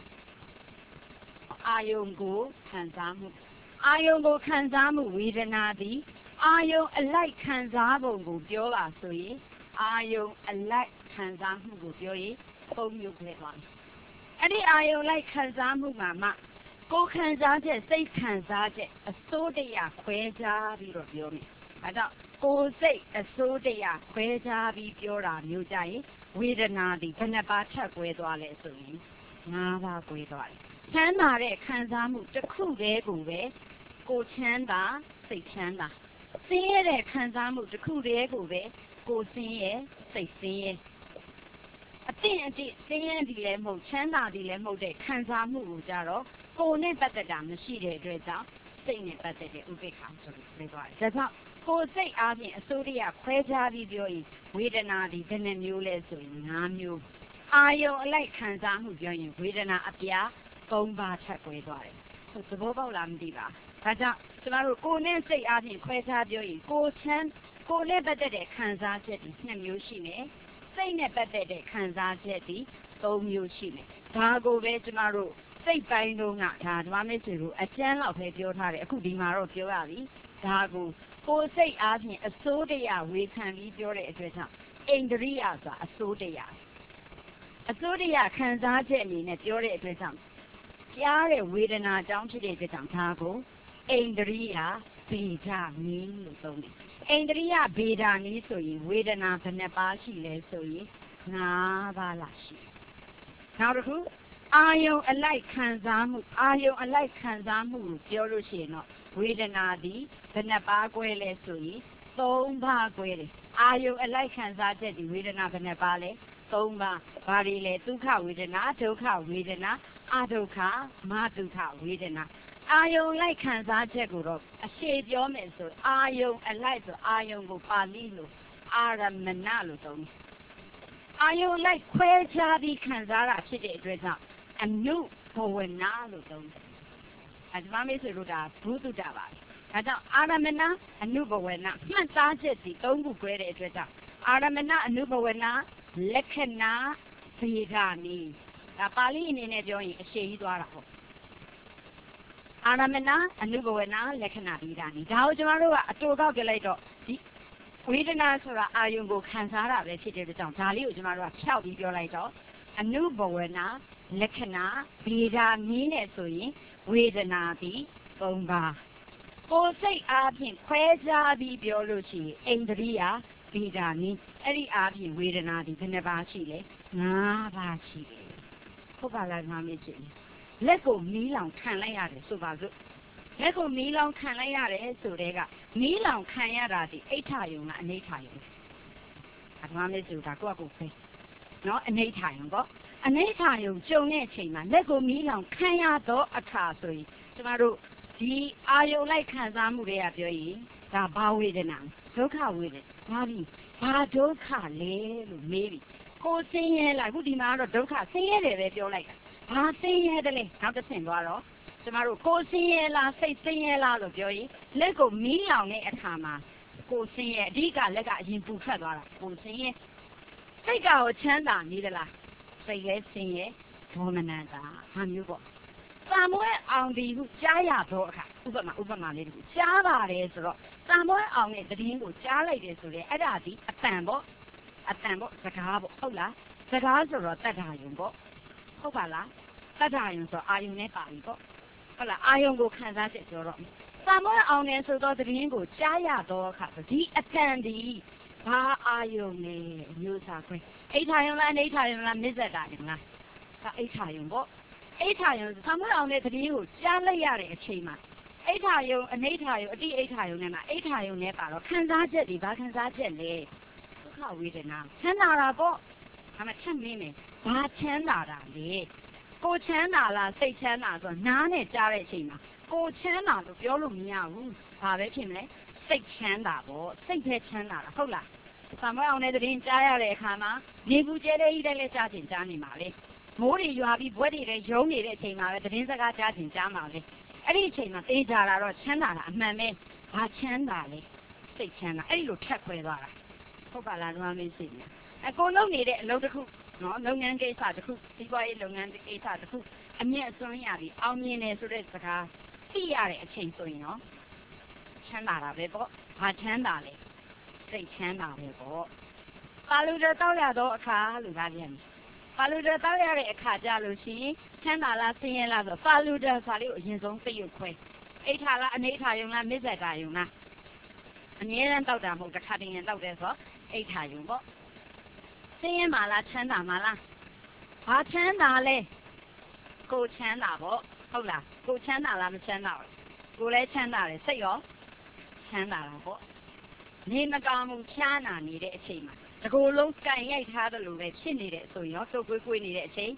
A: အာယုံကိုခံစားမှုအာယုံကိုခံစားမှုဝေဒနာသည်အာယုံအလိုက်ခံစားပုံကိုပြောပါဆိုရင်အာယုံအလိုက်ခံစားမှုကိုပြောရင်ပုံမျိုးခွဲသွားတယ်အဲ့ဒီအာယုံလိုက်ခံစားမှုမှာမှကိုယ်ခံစားချက်စိတ်ခံစားချက်အစိုးတရားခွဲခြားပြီးတော့ပြောမယ်။အဲကြောင့်ကိုယ်စိတ်အစိုးတရားခွဲခြားပြီးပြောတာမျိုးကြရင်ဝေဒနာဒီဘယ်နှပါးထပ်ကွဲသွားလဲဆိုရင်5ပါးကွဲသွားတယ်။ချမ်းသာတဲ့ခံစားမှုတစ်ခုတည်းကိုပဲကိုချမ်းသာစိတ်ချမ်းသာဆင်းရဲတဲ့ခံစားမှုတစ်ခုတည်းကိုပဲကိုဆင်းရဲစိတ်ဆင်းရဲအသင့်အတိဆင်းရဲဒီလည်းမဟုတ်ချမ်းသာဒီလည်းမဟုတ်တဲ့ခံစားမှုကိုကြတော့ကိုယ်နဲ့ပတ်သက်တာမရှိတဲ့အတွက်ကြောင့်စိတ်နဲ့ပတ်သက်တဲ့ဥပိ္ပခာဆိုပြီးပြောသွားတယ်။ဒါကြောင့်ကိုယ်စိတ်အားဖြင့်အစိုးရခွဲခြားပြီးပြောရင်ဝေဒနာဒီဘယ်နှမျိုးလဲဆိုရင်5မျိုးအာယုံအလိုက်ခံစားမှုပြောရင်ဝေဒနာအပြား3ပါးထပ်ခွဲသွားတယ်။သဘောပေါက်လားမသိပါ။ဒါကြောင့်ကျမတို့ကိုယ်နဲ့စိတ်အားဖြင့်ခွဲခြားပြောရင်ကိုယ်နဲ့ပတ်သက်တဲ့ခံစားချက်ဒီ2မျိုးရှိမယ်။စိတ်နဲ့ပတ်သက်တဲ့ခံစားချက်ဒီ3မျိုးရှိမယ်။ဒါကိုပဲကျမတို့စိတ်ပိုင်းတော့ကဒါဓမ္မမိတ်ဆွေတို့အကျဉ်းလောက်ပဲပြောထားတယ်အခုဒီမှာတော့ပြောရပြီဒါကိုစိတ်အားဖြင့်အစိုးတရားဝေခံပြီးပြောတဲ့အတွက်ကြောင့်အိန္ဒြိယဆိုတာအစိုးတရားခံစားချက်အနေနဲ့ပြောတဲ့အတွက်ကြောင့်ကြားတဲ့ဝေဒနာအကြောင်းဖြစ်တဲ့အတွက်ကြောင့်ဒါကိုအိန္ဒြိယဗေဒနည်းလို့သုံးတယ်အိန္ဒြိယဗေဒနည်းဆိုရင်ဝေဒနာဘယ်နှပါးရှိလဲဆိုရင်5ပါးလားရှိနောက်တစ်ခုအာယုံအလိုက်ခံစားမှုကိုပြောလို့ရှိရင်တော့ဝေဒနာသည်ဘယ်နှပါးကွဲလဲဆိုရင်3ပါးကွဲတယ်အာယုံအလိုက်ခံစားချက်ဒီဝေဒနာဘယ်နှပါးလဲ3ပါးဘာတွေလဲဒုက္ခဝေဒနာဒုက္ခဝေဒနာအဒုက္ခမဒုက္ခဝေဒနာအာယုံလိုက်ခံစားချက်ကိုတော့အရှိပြောမယ်ဆိုအာယုံအလိုက်ဆိုအာယုံကိုပါဠိလိုအာရမဏလို့သုံးတယ်အာယုံလိုက်ခွဲခြားပြီးခံစားတာဖြစ်တဲ့အတွက်ကြောင့်အနုဘဝနာလို့သုံးတယ်။အဲဒီမှာမေးဆိုလို့ဒါဘုဒ္ဓတာပါ။ဒါကြောင့်အာရမဏအနုဘဝနာမှတ်သားချက်ဒီ3ခုခွဲတဲ့အတွက်ကြောင့်အာရမဏအနုဘဝနာလက္ခဏာဗေဒနီဒါပါဠိအနေနဲ့ပြောရင်အရှိကြီးသွားတာဟုတ်။အာရမဏအနုဘဝနာလက္ခဏာဗေဒနီဒါကိုကျမတို့ကအတူကောက်ပြလိုက်တော့ဒီဝေဒနာဆိုတာအာယုံကိုခံစားတာပဲဖြစ်တဲ့အတွက်ကြောင့်ဒါလေးကိုကျမတို့ကဖြောက်ပြီးပြောလိုက်တော့အနုဘဝနာလက္ခဏာဗေဒနည်းနဲ့ဆိုရင်ဝေဒနာသည်3ပါးကိုယ်စိတ်အားဖြင့်ခွဲခြားပြီးပြောလို့ရှိရင်အိန္ဒြိယဗေဒနည်းအဲ့ဒီအားဖြင့်ဝေဒနာသည်ဘယ်နှပါးရှိလဲ5ပါးရှိတယ်ဟုတ်ပါလားငါမေ့ချင်လက်ကိုမီးလောင်ခံလိုက်ရတယ်ဆိုပါစို့လက်ကိုမီးလောင်ခံလိုက်ရတယ်ဆိုတဲ့ကမီးလောင်ခံရတာဒီအိဋ္ဌာယုံလားအနိဋ္ဌာယုံအမှန်မေ့ဆိုတာကိုယ့်အကူပဲနော်အနိဋ္ဌာယုံပေါ့အနိဋ္ဌာယုံကြုံတဲ့အချိန်မှာလက်ကိုမီးလောင်ခံရတော့အခါဆိုရင်ကျမတို့ဒီအာယုံလိုက်ခံစားမှုတွေကပြောရင်ဒါဘာဝေဒနာဒုက္ခဝေဒနာဘာဒုက္ခလဲလို့မေးပြီကိုဆင်းရဲလားအခုဒီမှာတော့ဒုက္ခဆင်းရဲတယ်ပဲပြောလိုက်တာဘာဆင်းရဲတယ်လဲနောက်တစ်ဆင့်သွားတော့ကျမတို့ကိုဆင်းရဲလားစိတ်ဆင်းရဲလားလို့ပြောရင်လက်ကိုမီးလောင်တဲ့အခါမှာကိုဆင်းရဲအဓိကလက်ကအရင်ပူဖတ်သွားတာကိုဆင်းရဲစိတ်ကောချမ်းသာနေသလားစိတ်လည်းဆင်းရဲဒေါမနတာဟာမျိုးပေါ့သာမွဲအောင်ဒီဟုကြားရတော့အခါဥပမာလေးတခုကြားပါတယ်ဆိုတော့သာမွဲအောင်တဲ့သတင်းကိုကြားလိုက်တယ်ဆိုရင်အဲ့ဒါဒီအတန်ပေါ့စကားပေါ့ဟုတ်လားစကားဆိုတော့တတ္ထာယုံပေါ့ဟုတ်ပါလားတတ္ထာယုံဆိုအာယုံနဲ့ပါပြီပေါ့ဟုတ်လားအာယုံကိုခံစားချက်ပြောတော့သာမွဲအောင်တယ်ဆိုတော့သတင်းကိုကြားရတော့အခါဒီအတန်ဒီဘာအာယုံလဲမျိုးစားခွဲအိဋ္ဌာယုံလားအနိဋ္ဌာယုံလားမစ္ဆတာယုံလားအိဋ္ဌာယုံပေါ့ Aitayum, somewhere on the view, Jalay Chima. Aitayum, an Aitayum, a D Aitayum, and Aitayum Nepal, Kansaja, the Bakansaja, lay. Look how we did now. 10 hour, I'm a 10 minutes. 10 hour, lay. Go 10 hour, say 10 hours, none at Jarre Chima. Go 10 hours, Yolumia, have it him, say 10 hours, say 10 hours, hold up. Somewhere on the ring, Jaya Kama, Nibu Jere, the Latin Jani Mali. Mori, you have been wedded a young lady came out at the Rinsaga Jatin Jamali. Any chain of Ajara or Chana, Mammy, Chandali, say Chana, a little check with her. Hope I love me senior. I go no need it, load the cook, no, no young gates at the cook, see why long and the gates at the cook. A mere Sonyari, I'll mean a Sudesaka, see a chain so you know. Chana, Chandali. Say Chana, Paluda Toliado, a car, Lugadian. Paluda Toliari, a Kajalusi, Chana, singing like the Paluda Salu, his own thing you quick. 8 hour and 8 hour, you not miss that guy, you know. And here and out the cutting and out there, 8 hour, you go. Singing Mala, Chana, Mala. Chana, go Chana, hola, go Chana, Lam Chana. Go let Chana, say yo. Chana, Name a gamu Chana need a chain. The go long sky had a little chin needed, so you're so good we need a chain.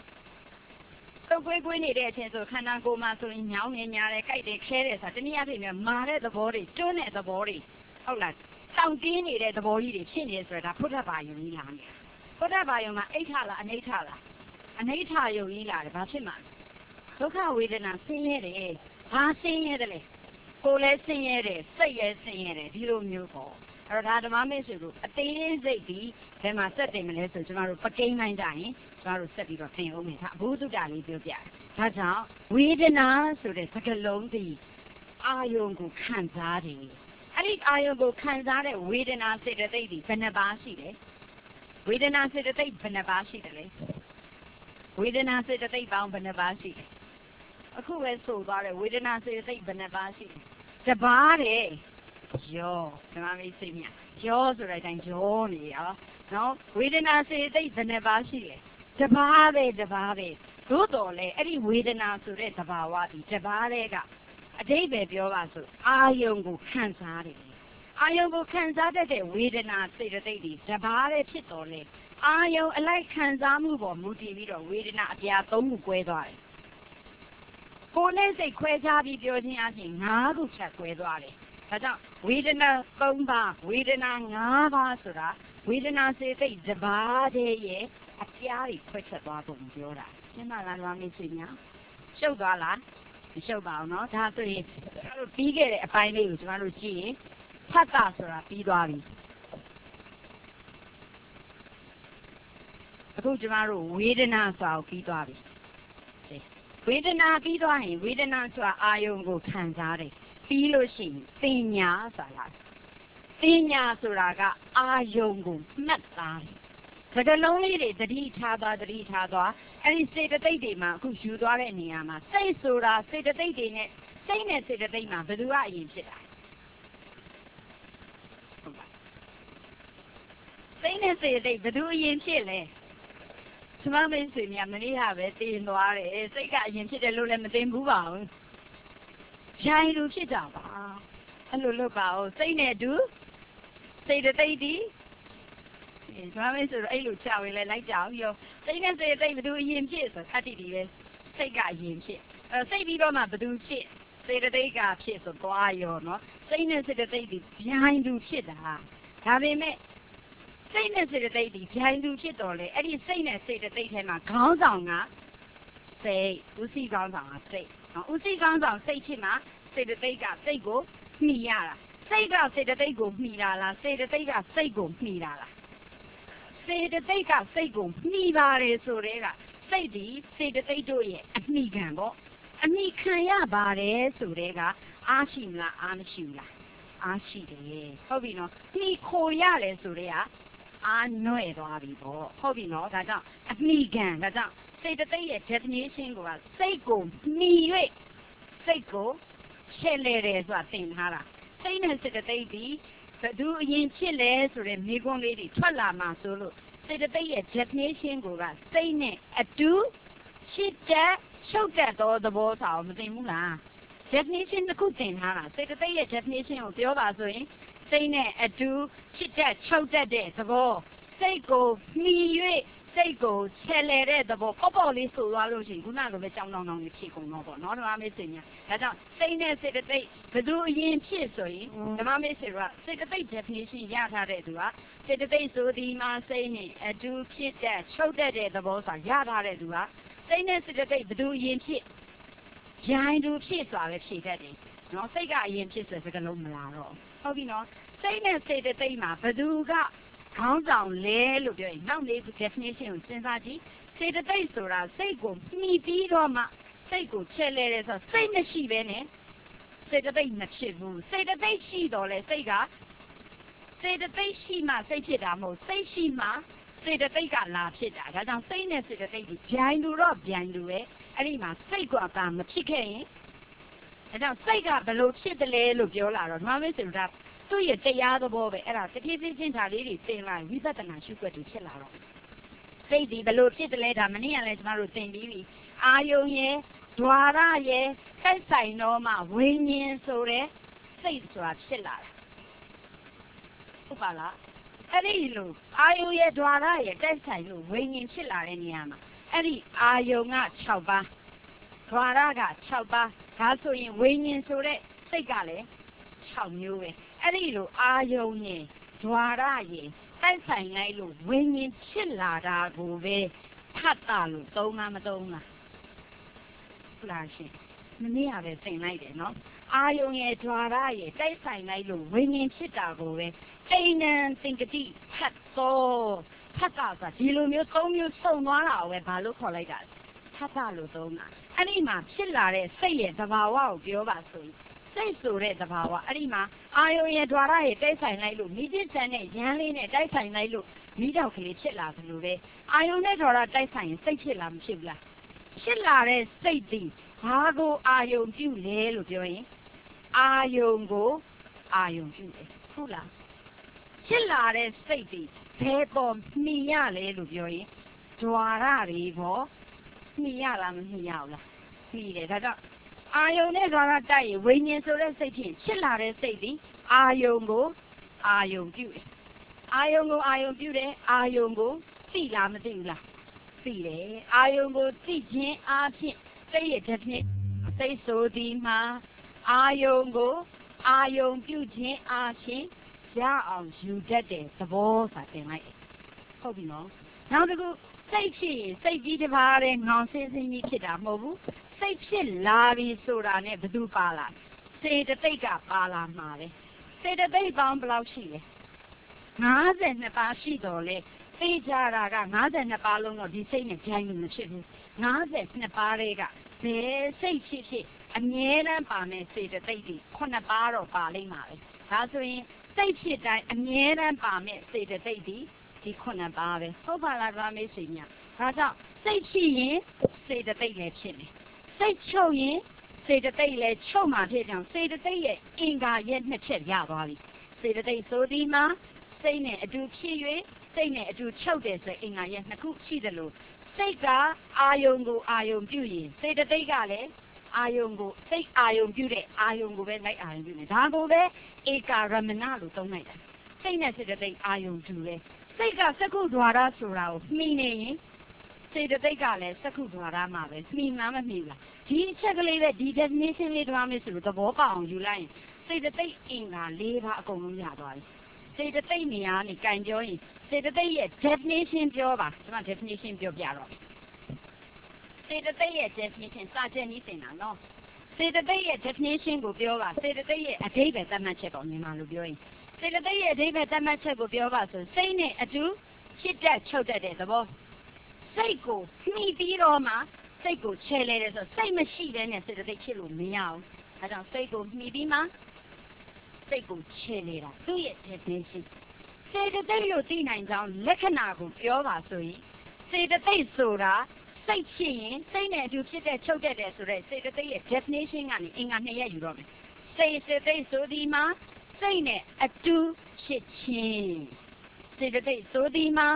A: So quick we need a chain, so can I go master in young and yard, a careless at any other mad at the body, stone at the body. Oh, like, some guinea at the body, the chin is that I put up by you, Ilan. Put up by you, my 8 hour and 8 hour. And 8 hour, you Ilan, Bachiman. Look how we didn't sing it, sing it. Go let's sing it, say yes, sing it, you don't know. Or had a mamma, a thing is a then I said them in tomorrow, but game nine dying, tomorrow set it or thing, only Budu Dali, that's how we didn't answer the second long tea. I don't go Kansari. I think I don't go Kansari, we didn't answer the lady, Benabashi. We didn't answer the day, Benabashi. We didn't answer the day, bound Benabashi. Who was so bad, we didn't answer the day, Benabashi. The body. Joe, Mammy Senior. Joe's right and Johnny, no, we didn't say they never see it. The Babe. Good ole, any we didn't answer it about what the Barega. A day baby of us, I young go Kansari. I young go Kansari, we did not say the lady, the Bare Pitole. I young like Kansamu or Mutivido, we did not get Tomu Guedoi. For let's say Quetabi building at him, Nabu check with Wally. We did not come back, we did not Navasura, we did not say the body, a Tiari puts a bottom of Yoda. You know, I want me to see now. Show Gala, show Balno, after he figure a fine news, one to see, Patasura, Pidari. A good tomorrow, we did not saw Pidari. We did not be doing, we did not saw Ayungo Kansari. Fellowship, Senior Salah. Senior Suraga, Ayungu, Matari. But the lonely the Ritaba, and he said that they did not, who should or any ama. Say Sura, say that they didn't, say that say that they not, but do I in it? Say that say they, but do in Chile. Some men say, Yamani have it in Noire, say, I in Chile, and then move on. Jairu Chitaba. Hello, look out. Say that do. Say that they did. Mamma said, I look chow like chow. You say that they do yin shit. I did it. Say got yin shit. Say people not do shit. Say that they got shit so quiet or not. Say that they did behind do shit. Have they met? Say that they did behind do shit only. And you say that they cannot count on. Say, you see, count on. Say. Usi Gonzal say Chima, say that they got say go, Miara. Say that say that they go, Mirala, say that they got say go, Mirala. Say that they got say go, Mivare Sorega. Say that they do it, and me gambo. And me Kaya Bare Sorega, Ashimla, Amshula. Ashide, Hobino, me Koyale Sorea. I know it, Abibo, Hobino, that me gang, that say that they definition was Seiko, me, Seiko, Chile is what thing, Hara. Say that they be, but do in Chile, so the Migon lady, Twala Masolo. Say that they definition was saying a do, shit, ချုပ်တတ်သောသဘောဆောင်မသိဘူးလား definition တစ်ခုသင်ထားတာစေတသိက်ရဲ့ definition ကိုပြောပါဆိုရင်စိတ်နဲ့အတူချစ်တတ်ချုပ်တတ်တဲ့သဘောစိတ်ကိုမှီ၍စိတ်ကိုချဲလဲတဲ့သဘောပေါ့လေးဆိုသွားလို့ရှိရင်ခုနလိုပဲကြောင်းတောင်းတောင်းလေးဖြည့်ကုန်တော့ပေါ့နော်ဓမ္မမေစင်ညာဒါကြောင့်စိတ်နဲ့စေတသိက်ဘယ်သူအရင်ဖြစ်ဆိုရင်ဓမ္မမေစင်ကစေတသိက် definition ရထားတဲ့သူကစေတသိက်ဆိုဒီမှာစိတ်နဲ့အတူဖြစ်တတ်ချုပ်တတ်တဲ့သဘောဆိုရထားတဲ့သူကစိတ်နဲ့စေတသိက်ဘယ်သူအရင်ဖြစ်ရိုင်းသူဖြစ်စွာပဲဖြည့်တတ်တယ်နော်စိတ်ကအရင်ဖြစ်ဆိုစကလုံးမလာတော့ဟုတ်ပြီနော်စိတ်နဲ့စေတသိက်မှာဘယ်သူကခေါင်းဆောင်လဲလို့ပြောရင်နောက်လေး definition ကိုစဉ်းစားကြည့်စေတသိက်ဆိုတာစိတ်ကိုမှီပြီးတော့မှစိတ်ကိုချဲလဲတယ်ဆိုစိတ်မရှိဘဲနဲ့စေတသိက်မဖြစ်ဘူးစေတသိက်ရှိတော့လဲစိတ်ကစေတသိက်ရှိမှစိတ်ဖြစ်တာမဟုတ်စိတ်ရှိမှစေတသိက်ကလာဖြစ်တာဒါကြောင့်စိတ်နဲ့စေတသိက်ကိုဗျိုင်းလို့တော့ဗျိုင်းလို့ပဲအဲ့ဒီမှာစိတ်ကမဖြစ်ခဲ့ရင်ဒါကြောင့်စိတ်ကဘယ်လိုဖြစ်တယ်လဲလို့ပြောလာတော့ဓမ္မမေစင်ကသူ့ရဲ့တရားသဘောပဲအဲ့ဒါတဖြည်းဖြည်းချင်းဒါလေးတွေသင်လိုက်ဝိပဿနာရှုွက်တွေဖြစ်လာတော့စိတ်ဒီဘယ်လိုဖြစ်တယ်လဲဒါမနေ့ကလည်းကျမတို့သင်ပြီးပြီအာယုံရဲ့ဓွာရရဲ့တိုက်ဆိုင်တော့မှဝိညာဉ်ဆိုတဲ့စိတ်ဆိုတာဖြစ်လာတာဟုတ်ပါလားအဲ့ဒီလိုအာယုံရဲ့ဓွာရရဲ့တိုက်ဆိုင်လို့ဝိညာဉ်ဖြစ်လာတဲ့နေရာမှာအဲ့ဒီအာယုံက6ပါးဓွာရက6ပါးဒါဆိုရင်ဝိညာဉ်ဆိုတဲ့စိတ်ကလည်း6မျိုးပဲအဲ့ဒီလိုအာယုံနဲ့ဓွာရရဲ့တိုက်ဆိုင်လိုက်လို့ဝိညာဉ်ဖြစ်လာတာကိုပဲဖတ်တာလို့သုံးလားမသုံးလားဟုတ်လားရှင်မနေ့ကပဲသင်လိုက်တယ်နော်အာယုံရဲ့ဓွာရရဲ့တိုက်ဆိုင်လိုက်လို့ဝိညာဉ်ဖြစ်တာကိုပဲအိဏံသင်္ကတိဖတ်တော့ဖတ်တာဆိုဒီလိုမျိုး3မျိုးစုံသွားတာကိုပဲဘာလို့ခေါ်လိုက်တာဖတ်တာလို့သုံးတာအဲ့ဒီမှာဖြစ်လာတဲ့စိတ်ရဲ့သဘာဝကိုပြောပါဆိုရင်စိတ်ဆိုတဲ့သဘာဝအဲ့ဒီမှာအာယုံရဲ့ဓွာရရဲ့တိုက်ဆိုင်လိုက်လို့မိကျစ်ဆန်တဲ့ရန်လေးနဲ့တိုက်ဆိုင်လိုက်လို့မိတောက်ကလေးဖြစ်လာသလိုပဲအာယုံနဲ့ဓွာရတိုက်ဆိုင်ရင်စိတ်ဖြစ်လာမဖြစ်ဘူးလားဖြစ်လာတဲ့စိတ်ဒီဘာကိုအာယုံပြုလဲလို့ပြောရင်အာယုံကိုအာယုံပြုတယ်ဟုတ်လားဖြစ်လာတဲ့စိတ်ဒီဘယ်ပေါ်မှီရလဲလို့ပြောရင်ဓွာရတွေပေါ်မှီရလားမမှီရဘူးလားမှီတယ်ဒါကြောင့်အာယုံနဲ့ဓွာရတိုက်ရင်ဝိညာဉ်ဆိုတဲ့စိတ်ဖြင့်ဖြစ်လာတဲ့စိတ်ဒီအာယုံကိုအာယုံပြုတယ်အာယုံကိုအာယုံပြုတယ်အာယုံကိုသိလားမသိဘူးလားသိတယ်အာယုံကိုသိခြင်းအပြင်စိတ်ရဲ့တစ်နှစ်စိတ်ဆိုဒီမှာအာယုံကိုအာယုံပြုခြင်းအပြင်ရအောင်ယူတတ်တဲ့သဘောဆိုတာသင်လိုက်တယ်ဟုတ်ပြီနော်နောက်တစ်ခုစိတ်ဖြစ်ရင်စိတ်ကြီးတစ်ပါးတဲ့ငေါင်စင်းစင်းကြီးဖြစ်တာမဟုတ်ဘူးစိတ်ဖြစ်လာပြီဆိုတာနဲ့ဘယ်သူပါလာစေတသိက်ကပါလာမှာပဲစေတသိက်ပေါင်းဘယ်လောက်ရှိလဲ52ပါးရှိတော်လဲသိကြတာက52ပါးလုံးတော့ဒီစိတ်နဲ့ကြိုင်းလို့မဖြစ်ဘူး52ပါးတွေကဘယ်စိတ်ဖြစ်ဖြစ်အမြဲတမ်းပါမယ်စေတသိက်ဒီ9ပါးတော့ပါလိမ့်မှာပဲဒါဆိုရင်စိတ်ဖြစ်တိုင်းအမြဲတမ်းပါမယ်စေတသိက်ဒီ9ပါးပဲဟုတ်ပါလားဗာမေးရှင်များဒါကြောင့်စိတ်ဖြစ်ရင်စေတသိက်လည်းဖြစ်မယ်စိတ်ချုပ်ရင်စေတသိက်လည်းချုပ်မှဖြစ်ကြောင်းစေတသိက်ရဲ့အင်္ဂါရဲ့နှစ်ချက်ရသွားပြီစေတသိက်ဆိုဒီမှာစိတ်နဲ့အတူဖြစ်၍စိတ်နဲ့အတူချုပ်တယ်ဆိုအင်္ဂါရဲ့နှစ်ခုရှိတယ်လို့စိတ်ကအာယုံကိုအာယုံပြုရင်စေတသိက်ကလည်းအာယုံကိုစိတ်အာယုံပြုတဲ့အာယုံကိုပဲလိုက်အာယုံပြုနေဒါကိုပဲဧကာရမဏလို့သုံးလိုက်တယ်စိတ်နဲ့စေတသိက်အာယုံတူတယ်စိတ်ကစကုဒွါရဆိုတာကိုမှီနေရင်စေတသိက်ကလည်းစကုဒွါရမှာပဲမှီမှာမမှီဘူးလားဒီအချက်ကလေးပဲဒီ definition လေးတွားမယ်ဆိုလို့သဘောပေါက်အောင်ယူလိုက်ရင်စေတသိက်အင်္ဂါ၄ပါးအကုန်လုံးရသွားပြီစေတသိက်နေရာနေကင်ပြောရင်စေတသိက်ရဲ့ definition ပြောပါကျွန်မ definition ပြောပြတော့စေတသိက်ရဲ့ definition စာချက်နည်းသင်တာနော်စေတသိက်ရဲ့ definition ကိုပြောပါစေတသိက်ရဲ့အဓိပ္ပာယ်သတ်မှတ်ချက်ပေါ့မြန်မာလိုပြောရင်စေတသိက်ရဲ့အဓိပ္ပာယ်သတ်မှတ်ချက်ကိုပြောပါဆိုစိတ်နဲ့အတူဖြစ်တတ်ချုပ်တတ်တဲ့သဘောစိတ်ကိုမှီပြီးတော့မှစိတ်ကိုချဲလဲတယ်ဆိုစိတ်မရှိဘဲနဲ့စေတသိက်ဖြစ်လို့မရဘူးအဲကြောင့်စိတ်ကိုမှီပြီးမှစိတ်ကိုချဲလဲတာသူ့ရဲ့ definition စေတသိက်လို့သိနိုင်ကြောင်းလက္ခဏာကိုပြောပါဆိုရင်စေတသိက်ဆိုတာစိတ်ဖြစ်ရင်စိတ်နဲ့အတူဖြစ်တဲ့ချုပ်တတ်တယ်ဆိုတဲ့စေတသိက်ရဲ့ definition ကနေအင်္ဂါ2ရက်ယူတော့မယ်စေတသိက်ဆိုဒီမှာစိတ်နဲ့အတူဖြစ်ခြင်းစေတသိက်ဆိုဒီမှာ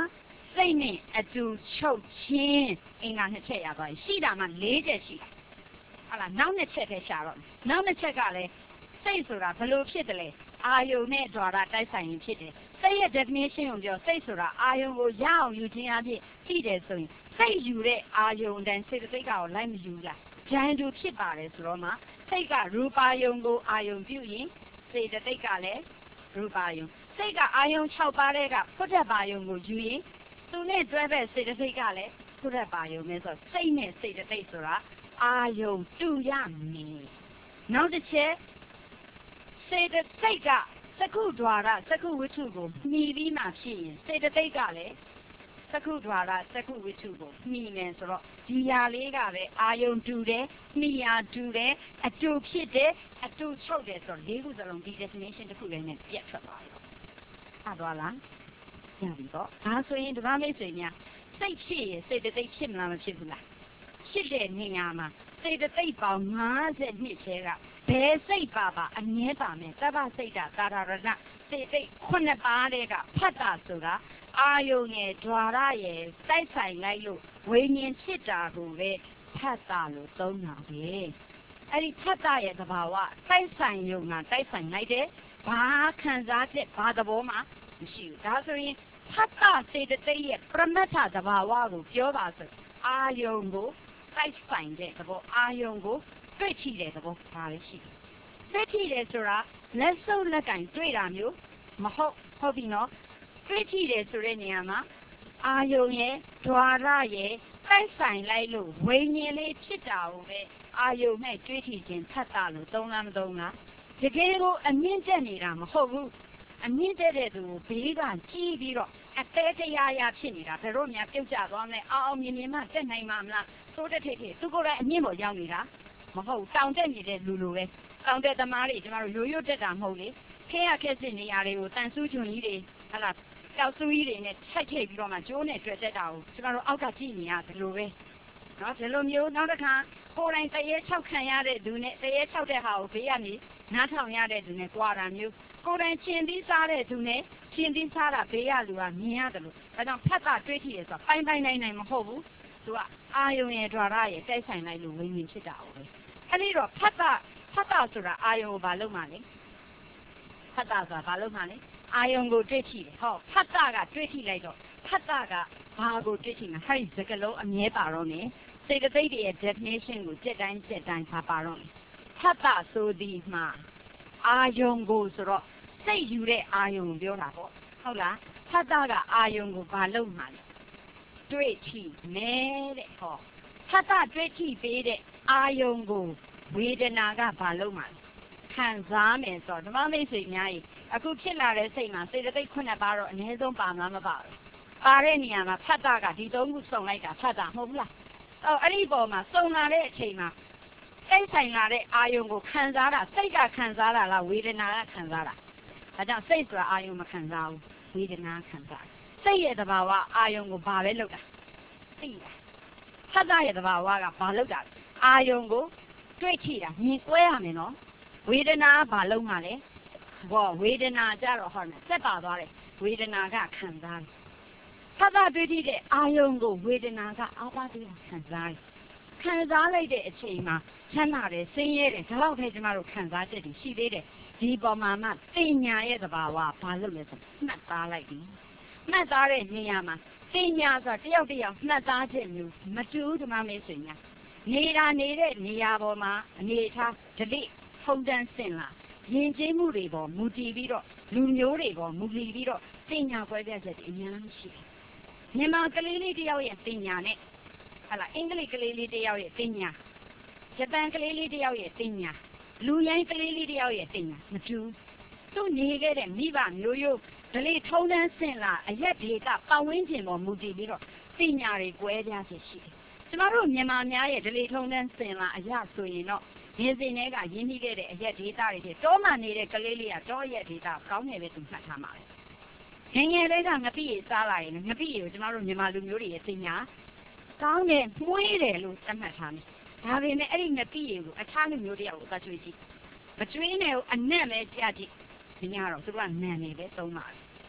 A: စိတ်နဲ့အတူချုပ်ချင်းအင်္ဂါနှစ်ချက်ရသွားရှိတာမှ၄ချက်ရှိတာဟုတ်လားနောက်နှစ်ချက်ထဲရှာတော့နောက်နှစ်ချက်ကလည်းစိတ်ဆိုတာဘယ်လိုဖြစ်တယ်လဲအာယုံနဲ့ဓာတ်တိုက်ဆိုင်ရင်ဖြစ်တယ်စိတ်ရဲ့ definition ကိုပြောစိတ်ဆိုတာအာယုံကိုရအောင်ယူခြင်းအဖြစ်ကြည့်တယ်ဆိုရင်စိတ်ယူတဲ့အာယုံတန်စေတသိက်ကကိုလိုက်မယူလားဂျန်တူဖြစ်ပါတယ်ဆိုတော့မှစိတ်ကရူပါယုံကိုအာယုံပြုရင်စေတသိက်ကလည်းရူပါယုံစိတ်ကအာယုံ6ပါးတဲ့ကဖုဒ္ဓဘာယုံကိုယူရင်သူနဲ့တွဲဖက်စေတသိက်ကလည်းဖုဒ္ဓဘာယုံပဲဆိုစိတ်နဲ့စေတသိက်ဆိုတာအာယုံတူရမယ်နောက်တစ်ချက်စေတသိက်ကသကုဒွါရသကုဝိထုကိုမှီပြီးမှဖြစ်ရင်စေတသိက်ကလည်းသကုဒွါရသကုဝိထုကိုမှီမယ်ဆိုတော့ဒီဟာလေးကပဲအာယုံတူတယ်မှီရာတူတယ်အတူဖြစ်တယ်အတူချုပ်တယ်ဆိုတော့၄ခုစလုံးဒီ definition တစ်ခုလည်းနဲ့ပြတ်ထွက်သွားတယ်အဲ့တော့လားရပြီတော့ဒါဆိုရင်ဒီမှာမိတ်ဆွေများစိတ်ဖြစ်ရင်စေတသိက်ဖြစ်မလားမဖြစ်ဘူးလားဖြစ်တဲ့နေရာမှာစေတသိက်ပေါင်း52ချဲကဘယ်စိတ်ပါပါအမြဲပါမယ်သဗ္ဗစိတ်တာသာရဏစေတိတ်9ပါးတဲ့ကဖတ်တာဆိုတာအာယုံရဲ့ဓာရရဲ့တိုက်ဆိုင်လိုက်လို့ဝိညာဉ်ဖြစ်တာကိုပဲဖတ်တာလို့သုံးတာပဲအဲ့ဒီဖတ်တာရဲ့သဘာဝတိုက်ဆိုင်ယုံကတိုက်ဆိုင်လိုက်တယ်ဘာခံစားချက်ဘာသဘောမှမရှိဘူးဒါဆိုရင်ဖတ်တာစေတသိက်ရဲ့ပရမတ္ထသဘာဝကိုပြောပါဆိုအာယုံကိုတိုက်ဆိုင်တဲ့သဘောအာယုံကိုတွေ့ထိတဲ့သဘောဒါလည်းရှိတယ်တွေ့ထိတယ်ဆိုတာလက်စုပ်လက်ကင်တွေ့တာမျိုးမဟုတ်ပြီနော်တွေ့ထိတယ်ဆိုတဲ့နေရာမှာအာယုံရဲ့ဓာရရဲ့တိုက်ဆိုင်လိုက်လို့ဝိညာဉ်လေးဖြစ်တာကိုပဲအာယုံနဲ့တွေ့ထိခြင်းဖတ်တာလို့သုံးလားမသုံးလားတကယ်ကိုအမြင့်တက်နေတာမဟုတ်ဘူးအမြင့်တက်တဲ့သူကိုဘေးကကြီးပြီးတော့အသေးတရားရဖြစ်နေတာဘယ်တော့မှပြုတ်ကျသွားမလဲအောင်မြင်မြင်မှတက်နိုင်မှာမလားသိုးတက်ထိပ်ထိပ်သူကိုယ်တိုင်အမြင့်ပေါ်ရောက်နေတာမဟုတ်တောင်တက်နေတဲ့လူလိုပဲတောင်တက်သမားတွေကျမတို့ရိုးရိုးတက်တာမဟုတ်လေခဲရခက်စစ်နေရာတွေကိုတန်ဆူးချွန်ကြီးတွေဟလာတောက်ဆူးကြီးတွေနဲ့ထိုက်ထိပ်ပြီးတော့မှကျိုးနဲ့တွေ့တက်တာကိုကျမတို့အောက်ကကြည့်နေရတယ်လို့ပဲနော်ဒီလိုမျိုးနောက်တစ်ခါကိုယ်တိုင်တရေ6ခံရတဲ့သူနဲ့တရေ6တဲ့ဟာကိုဘေးကနေနားထောင်ရတဲ့သူနဲ့ကြွားတာမျိုးကိုယ်တိုင်ချင်းသီးစားတဲ့သူနဲ့ချင်းသီးစားတာဘေးရလူကမြင်ရတယ်လို့ဒါကြောင့်ဖတ်တာတွေးကြည့်ရဆိုပိုင်းနိုင်မဟုတ်ဘူးသူကအာယုံရဲ့ဓာရရဲ့တိုက်ဆိုင်လိုက်လို့ဝိညာဉ်ဖြစ်တာဟုတ်ပဲအဲ့ဒီတော့ဖတ်တာဆိုတာအာယုံကိုဘာလုပ်မှလဲဖတ်တာဆိုတာဘာလုပ်မှလဲအာယုံကိုတွေးကြည့်တယ်ဟောဖတ်တာကတွေးကြည့်လိုက်တော့ဖတ်တာကဘာကိုတွေးကြည့်မှာဟဲ့စကလုံးအမြဲပါတော့နေစေတသိက်ရဲ့ definition ကိုကြက်တိုင်းပါတော့ဖတ်တာဆိုဒီမှာအာယုံကိုဆိုတော့စိတ်ယူတဲ့အာယုံပြောတာပေါ့ဟုတ်လားဖတ်တာကအာယုံကိုဘာလုပ်မှလဲတွေ့ကြည့်မယ်တဲ့ဟောဖတ်တာတွေ့ကြည့်ပေးတဲ့အာယုံကိုဝေဒနာကဘာလုပ်မှလဲခံစားမယ်ဆိုတော့ဓမ္မမိတ်ဆွေများကြီးအခုဖြစ်လာတဲ့စိတ်မှာစေတသိက်9ပါးတော့အနည်းဆုံးပါမလားမပါဘူးပါတဲ့နေရာမှာဖတ်တာကဒီ3ခုစုံလိုက်တာဖတ်တာမဟုတ်ဘူးလားအဲ့ဒီပေါ်မှာစုံလာတဲ့အချိန်မှာစိတ်ဆိုင်လာတဲ့အာယုံကိုခံစားတာစိတ်ကခံစားတာလားဝေဒနာကခံစားတာဒါကြောင့်စိတ်ဆိုတာအာယုံမခံစားဘူးဝေဒနာခံစားစိတ်ရဲ့သဘာဝအာယုံကိုဘာပဲလုပ်တာသိတာဖတ်တာရဲ့သဘာဝကဘာလုပ်တာအာယုံကိုတွေ့ထိတာမြင်ကွဲရမယ်နော်ဝေဒနာကဘာလုပ်မှလဲဘောဝေဒနာကြတော့ဟောနဲ့ဆက်ပါသွားတယ်ဝေဒနာကခံစားတယ်ဖတ်တာတွေ့ထိတဲ့အာယုံကိုဝေဒနာကအာပါတိခံစားတယ်ခံစားလိုက်တဲ့အချိန်မှာချမ်းသာတယ်ဆင်းရဲတယ်ဒါတော့ထဲကျမတို့ခံစားချက်တွေရှိသေးတယ်ဒီပေါ်မှာမှပညာရဲ့သဘာဝဘာလို့လဲဆိုမှတ်သားလိုက်ပြီမှတ်သားတဲ့နေရာမှာပညာဆိုတယောက်မှတ်သားချက်မျိုးမတူဓမ္မမေးဆွေများနေတဲ့နေရာပေါ်မှာအနေထားဓလေ့ထုံတန်းစင်လာယဉ်ကျေးမှုတွေပေါ်မူတည်ပြီးတော့လူမျိုးတွေပေါ်မူတည်ပြီးတော့ပညာကွဲပြားချက်တွေအများကြီးရှိတယ်မြန်မာကလေးလေးတယောက်ရဲ့ပညာနဲ့ဟလာအင်္ဂလိပ်ကလေးလေးတယောက်ရဲ့ပညာဂျပန်ကလေးလေးတယောက်ရဲ့ပညာလူရိုင်းကလေးလေးတယောက်ရဲ့ပညာမတူသူနေခဲ့တဲ့မိဘမျိုးရိုးဓလေ့ထုံးတန်းစင်လာအရက်ဒေတာပတ်ဝန်းကျင်ပေါ်မူတည်ပြီးတော့ပညာတွေကွဲပြားချက်ရှိတယ်ကျမတို့မြန်မာများရဲ့ဓလေ့ထုံးတန်းစင်လာအရာဆိုရင်တော့ဒီစင်တွေကရင်းနှီးခဲ့တဲ့အရက်ဒေတာတွေဖြစ်တောမှနေတဲ့ကလေးလေးကတောရက်ဒေတာကောင်းတယ်ပဲသူမှတ်ထားပါလေငယ်လေးကငပိရစားလာရင်ငပိရကိုကျမတို့မြန်မာလူမျိုးတွေရဲ့ပညာကောင်းတယ်မွေးတယ်လို့သတ်မှတ်ထားတယ်ဒါပေမဲ့အဲ့ဒီငပိရကိုအခြားလူမျိုးတယောက်ကိုသတ်ကျွေးကြည့်မကျွေးနဲ့အနက်ပဲကြားကြည့်ဒီညတော့သူကနန်နေပဲသုံးပါ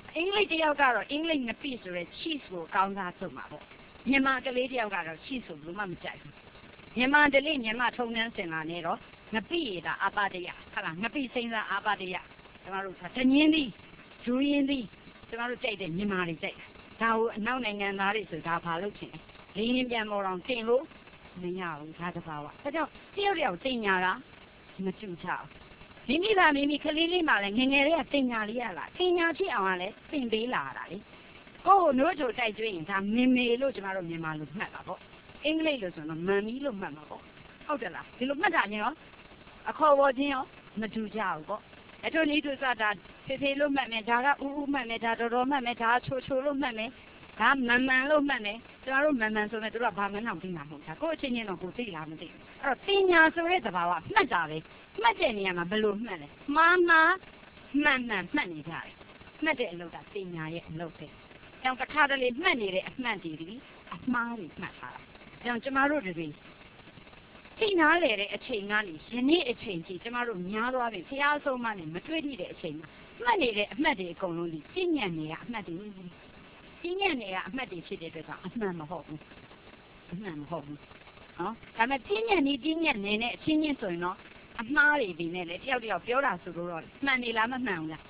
A: အင်္ဂလိပ်တယောက်ကတော့အင်္ဂလိပ်ငပိဆိုတဲ့ cheese ကိုကောင်းစားဆုံးပါပေါ့မြန်မာကလေးတယောက်ကတော့ cheese ကိုဘယ်မှမကြိုက်ဘူးမြန်မာဒလိမြန်မာထုံနှန်းစင်လာနေတော့ငပိရတာအပတရဟုတ်လားငပိစိမ့်စားအပတရကျမတို့တညင်းသည်ဂျူရင်းသည်ကျမတို့ကြိုက်တဲ့မြန်မာတွေကြိုက်ဒါကိုအနောက်နိုင်ငံသားတွေဆိုဒါဘာလို့ချင်လဲရင်းပြန်ပေါ်တော့တင်လို့မရဘူးဒါတဘာဝဒါကြောင့်တယောက်တယောက်တင်ညာတာမကြည့်ချမိမိကမိမိကလေးလေးမှလည်းငငယ်လေးကတင်ညာလေးရလားတင်ညာဖြစ်အောင်ကလည်းပင်ပေးလာတာလေကိုယ်နိုးချိုတိုက်ကျွေးရင်ဒါမင်မေလို့ကျမတို့မြန်မာလိုမှတ်တာပေါ့အင်္ဂလိပ်လို့ဆိုတော့မန်မီလို့မှတ်မှာပေါ့ဟုတ်တယ်လားဒီလိုမှတ်တာချင်းရောအခေါ်ဝေါ်ချင်းရောမတူကြဘူးပေါ့အထုံးဤသူစတာဖေဖေလို့မှတ်မယ်ဒါကဥမှတ်မယ်ဒါတော်မှတ်မယ်ဒါချိုလို့မှတ်မယ်ဒါမန်လို့မှတ်မယ်ကျမတို့မန်ဆိုမဲ့တို့ကဘာမှန်းအောင်သိမှာမဟုတ်တာကိုယ်အချင်းချင်းတော့ကိုသိလားမသိဘူးအဲ့တော့တင်ညာဆိုတဲ့သဘာဝမှတ်တာပဲမှတ်တဲ့နေရာမှာဘယ်လိုမှတ်လဲမှားမှတ်နေကြတယ်မှတ်တဲ့အလုပ်ကတင်ညာရဲ့အလုပ်ပဲကြောင့်တစ်ခါတလေမှတ်နေတဲ့အမှတ်တွေဒီအမှားတွေမှတ်ထားတာကြောင့်ကျမတို့တွေသိနာလေတဲ့အချိန်ကနေယနေ့အချိန်ကြီးကျမတို့များသွားပြီဖျားဆုံးမှနဲ့မတွေ့သည့်တဲ့အချိန်မှာမှတ်နေတဲ့အမှတ်တွေအကုန်လုံးဒီပြည့်ညံ့နေတဲ့အမှတ်တွေပြည့်ညံ့နေတဲ့အမှတ်တွေဖြစ်တဲ့အတွက်ကအမှန်မဟုတ်ဘူးနော်ဒါပေမဲ့ပြည့်ညံ့နေတဲ့အချင်းချင်းဆိုရင်တော့အမှားတွေဒီနဲ့လေတယောက်ပြောတာဆိုလို့တော့မှန်နေလားမမှန်ဘူးလား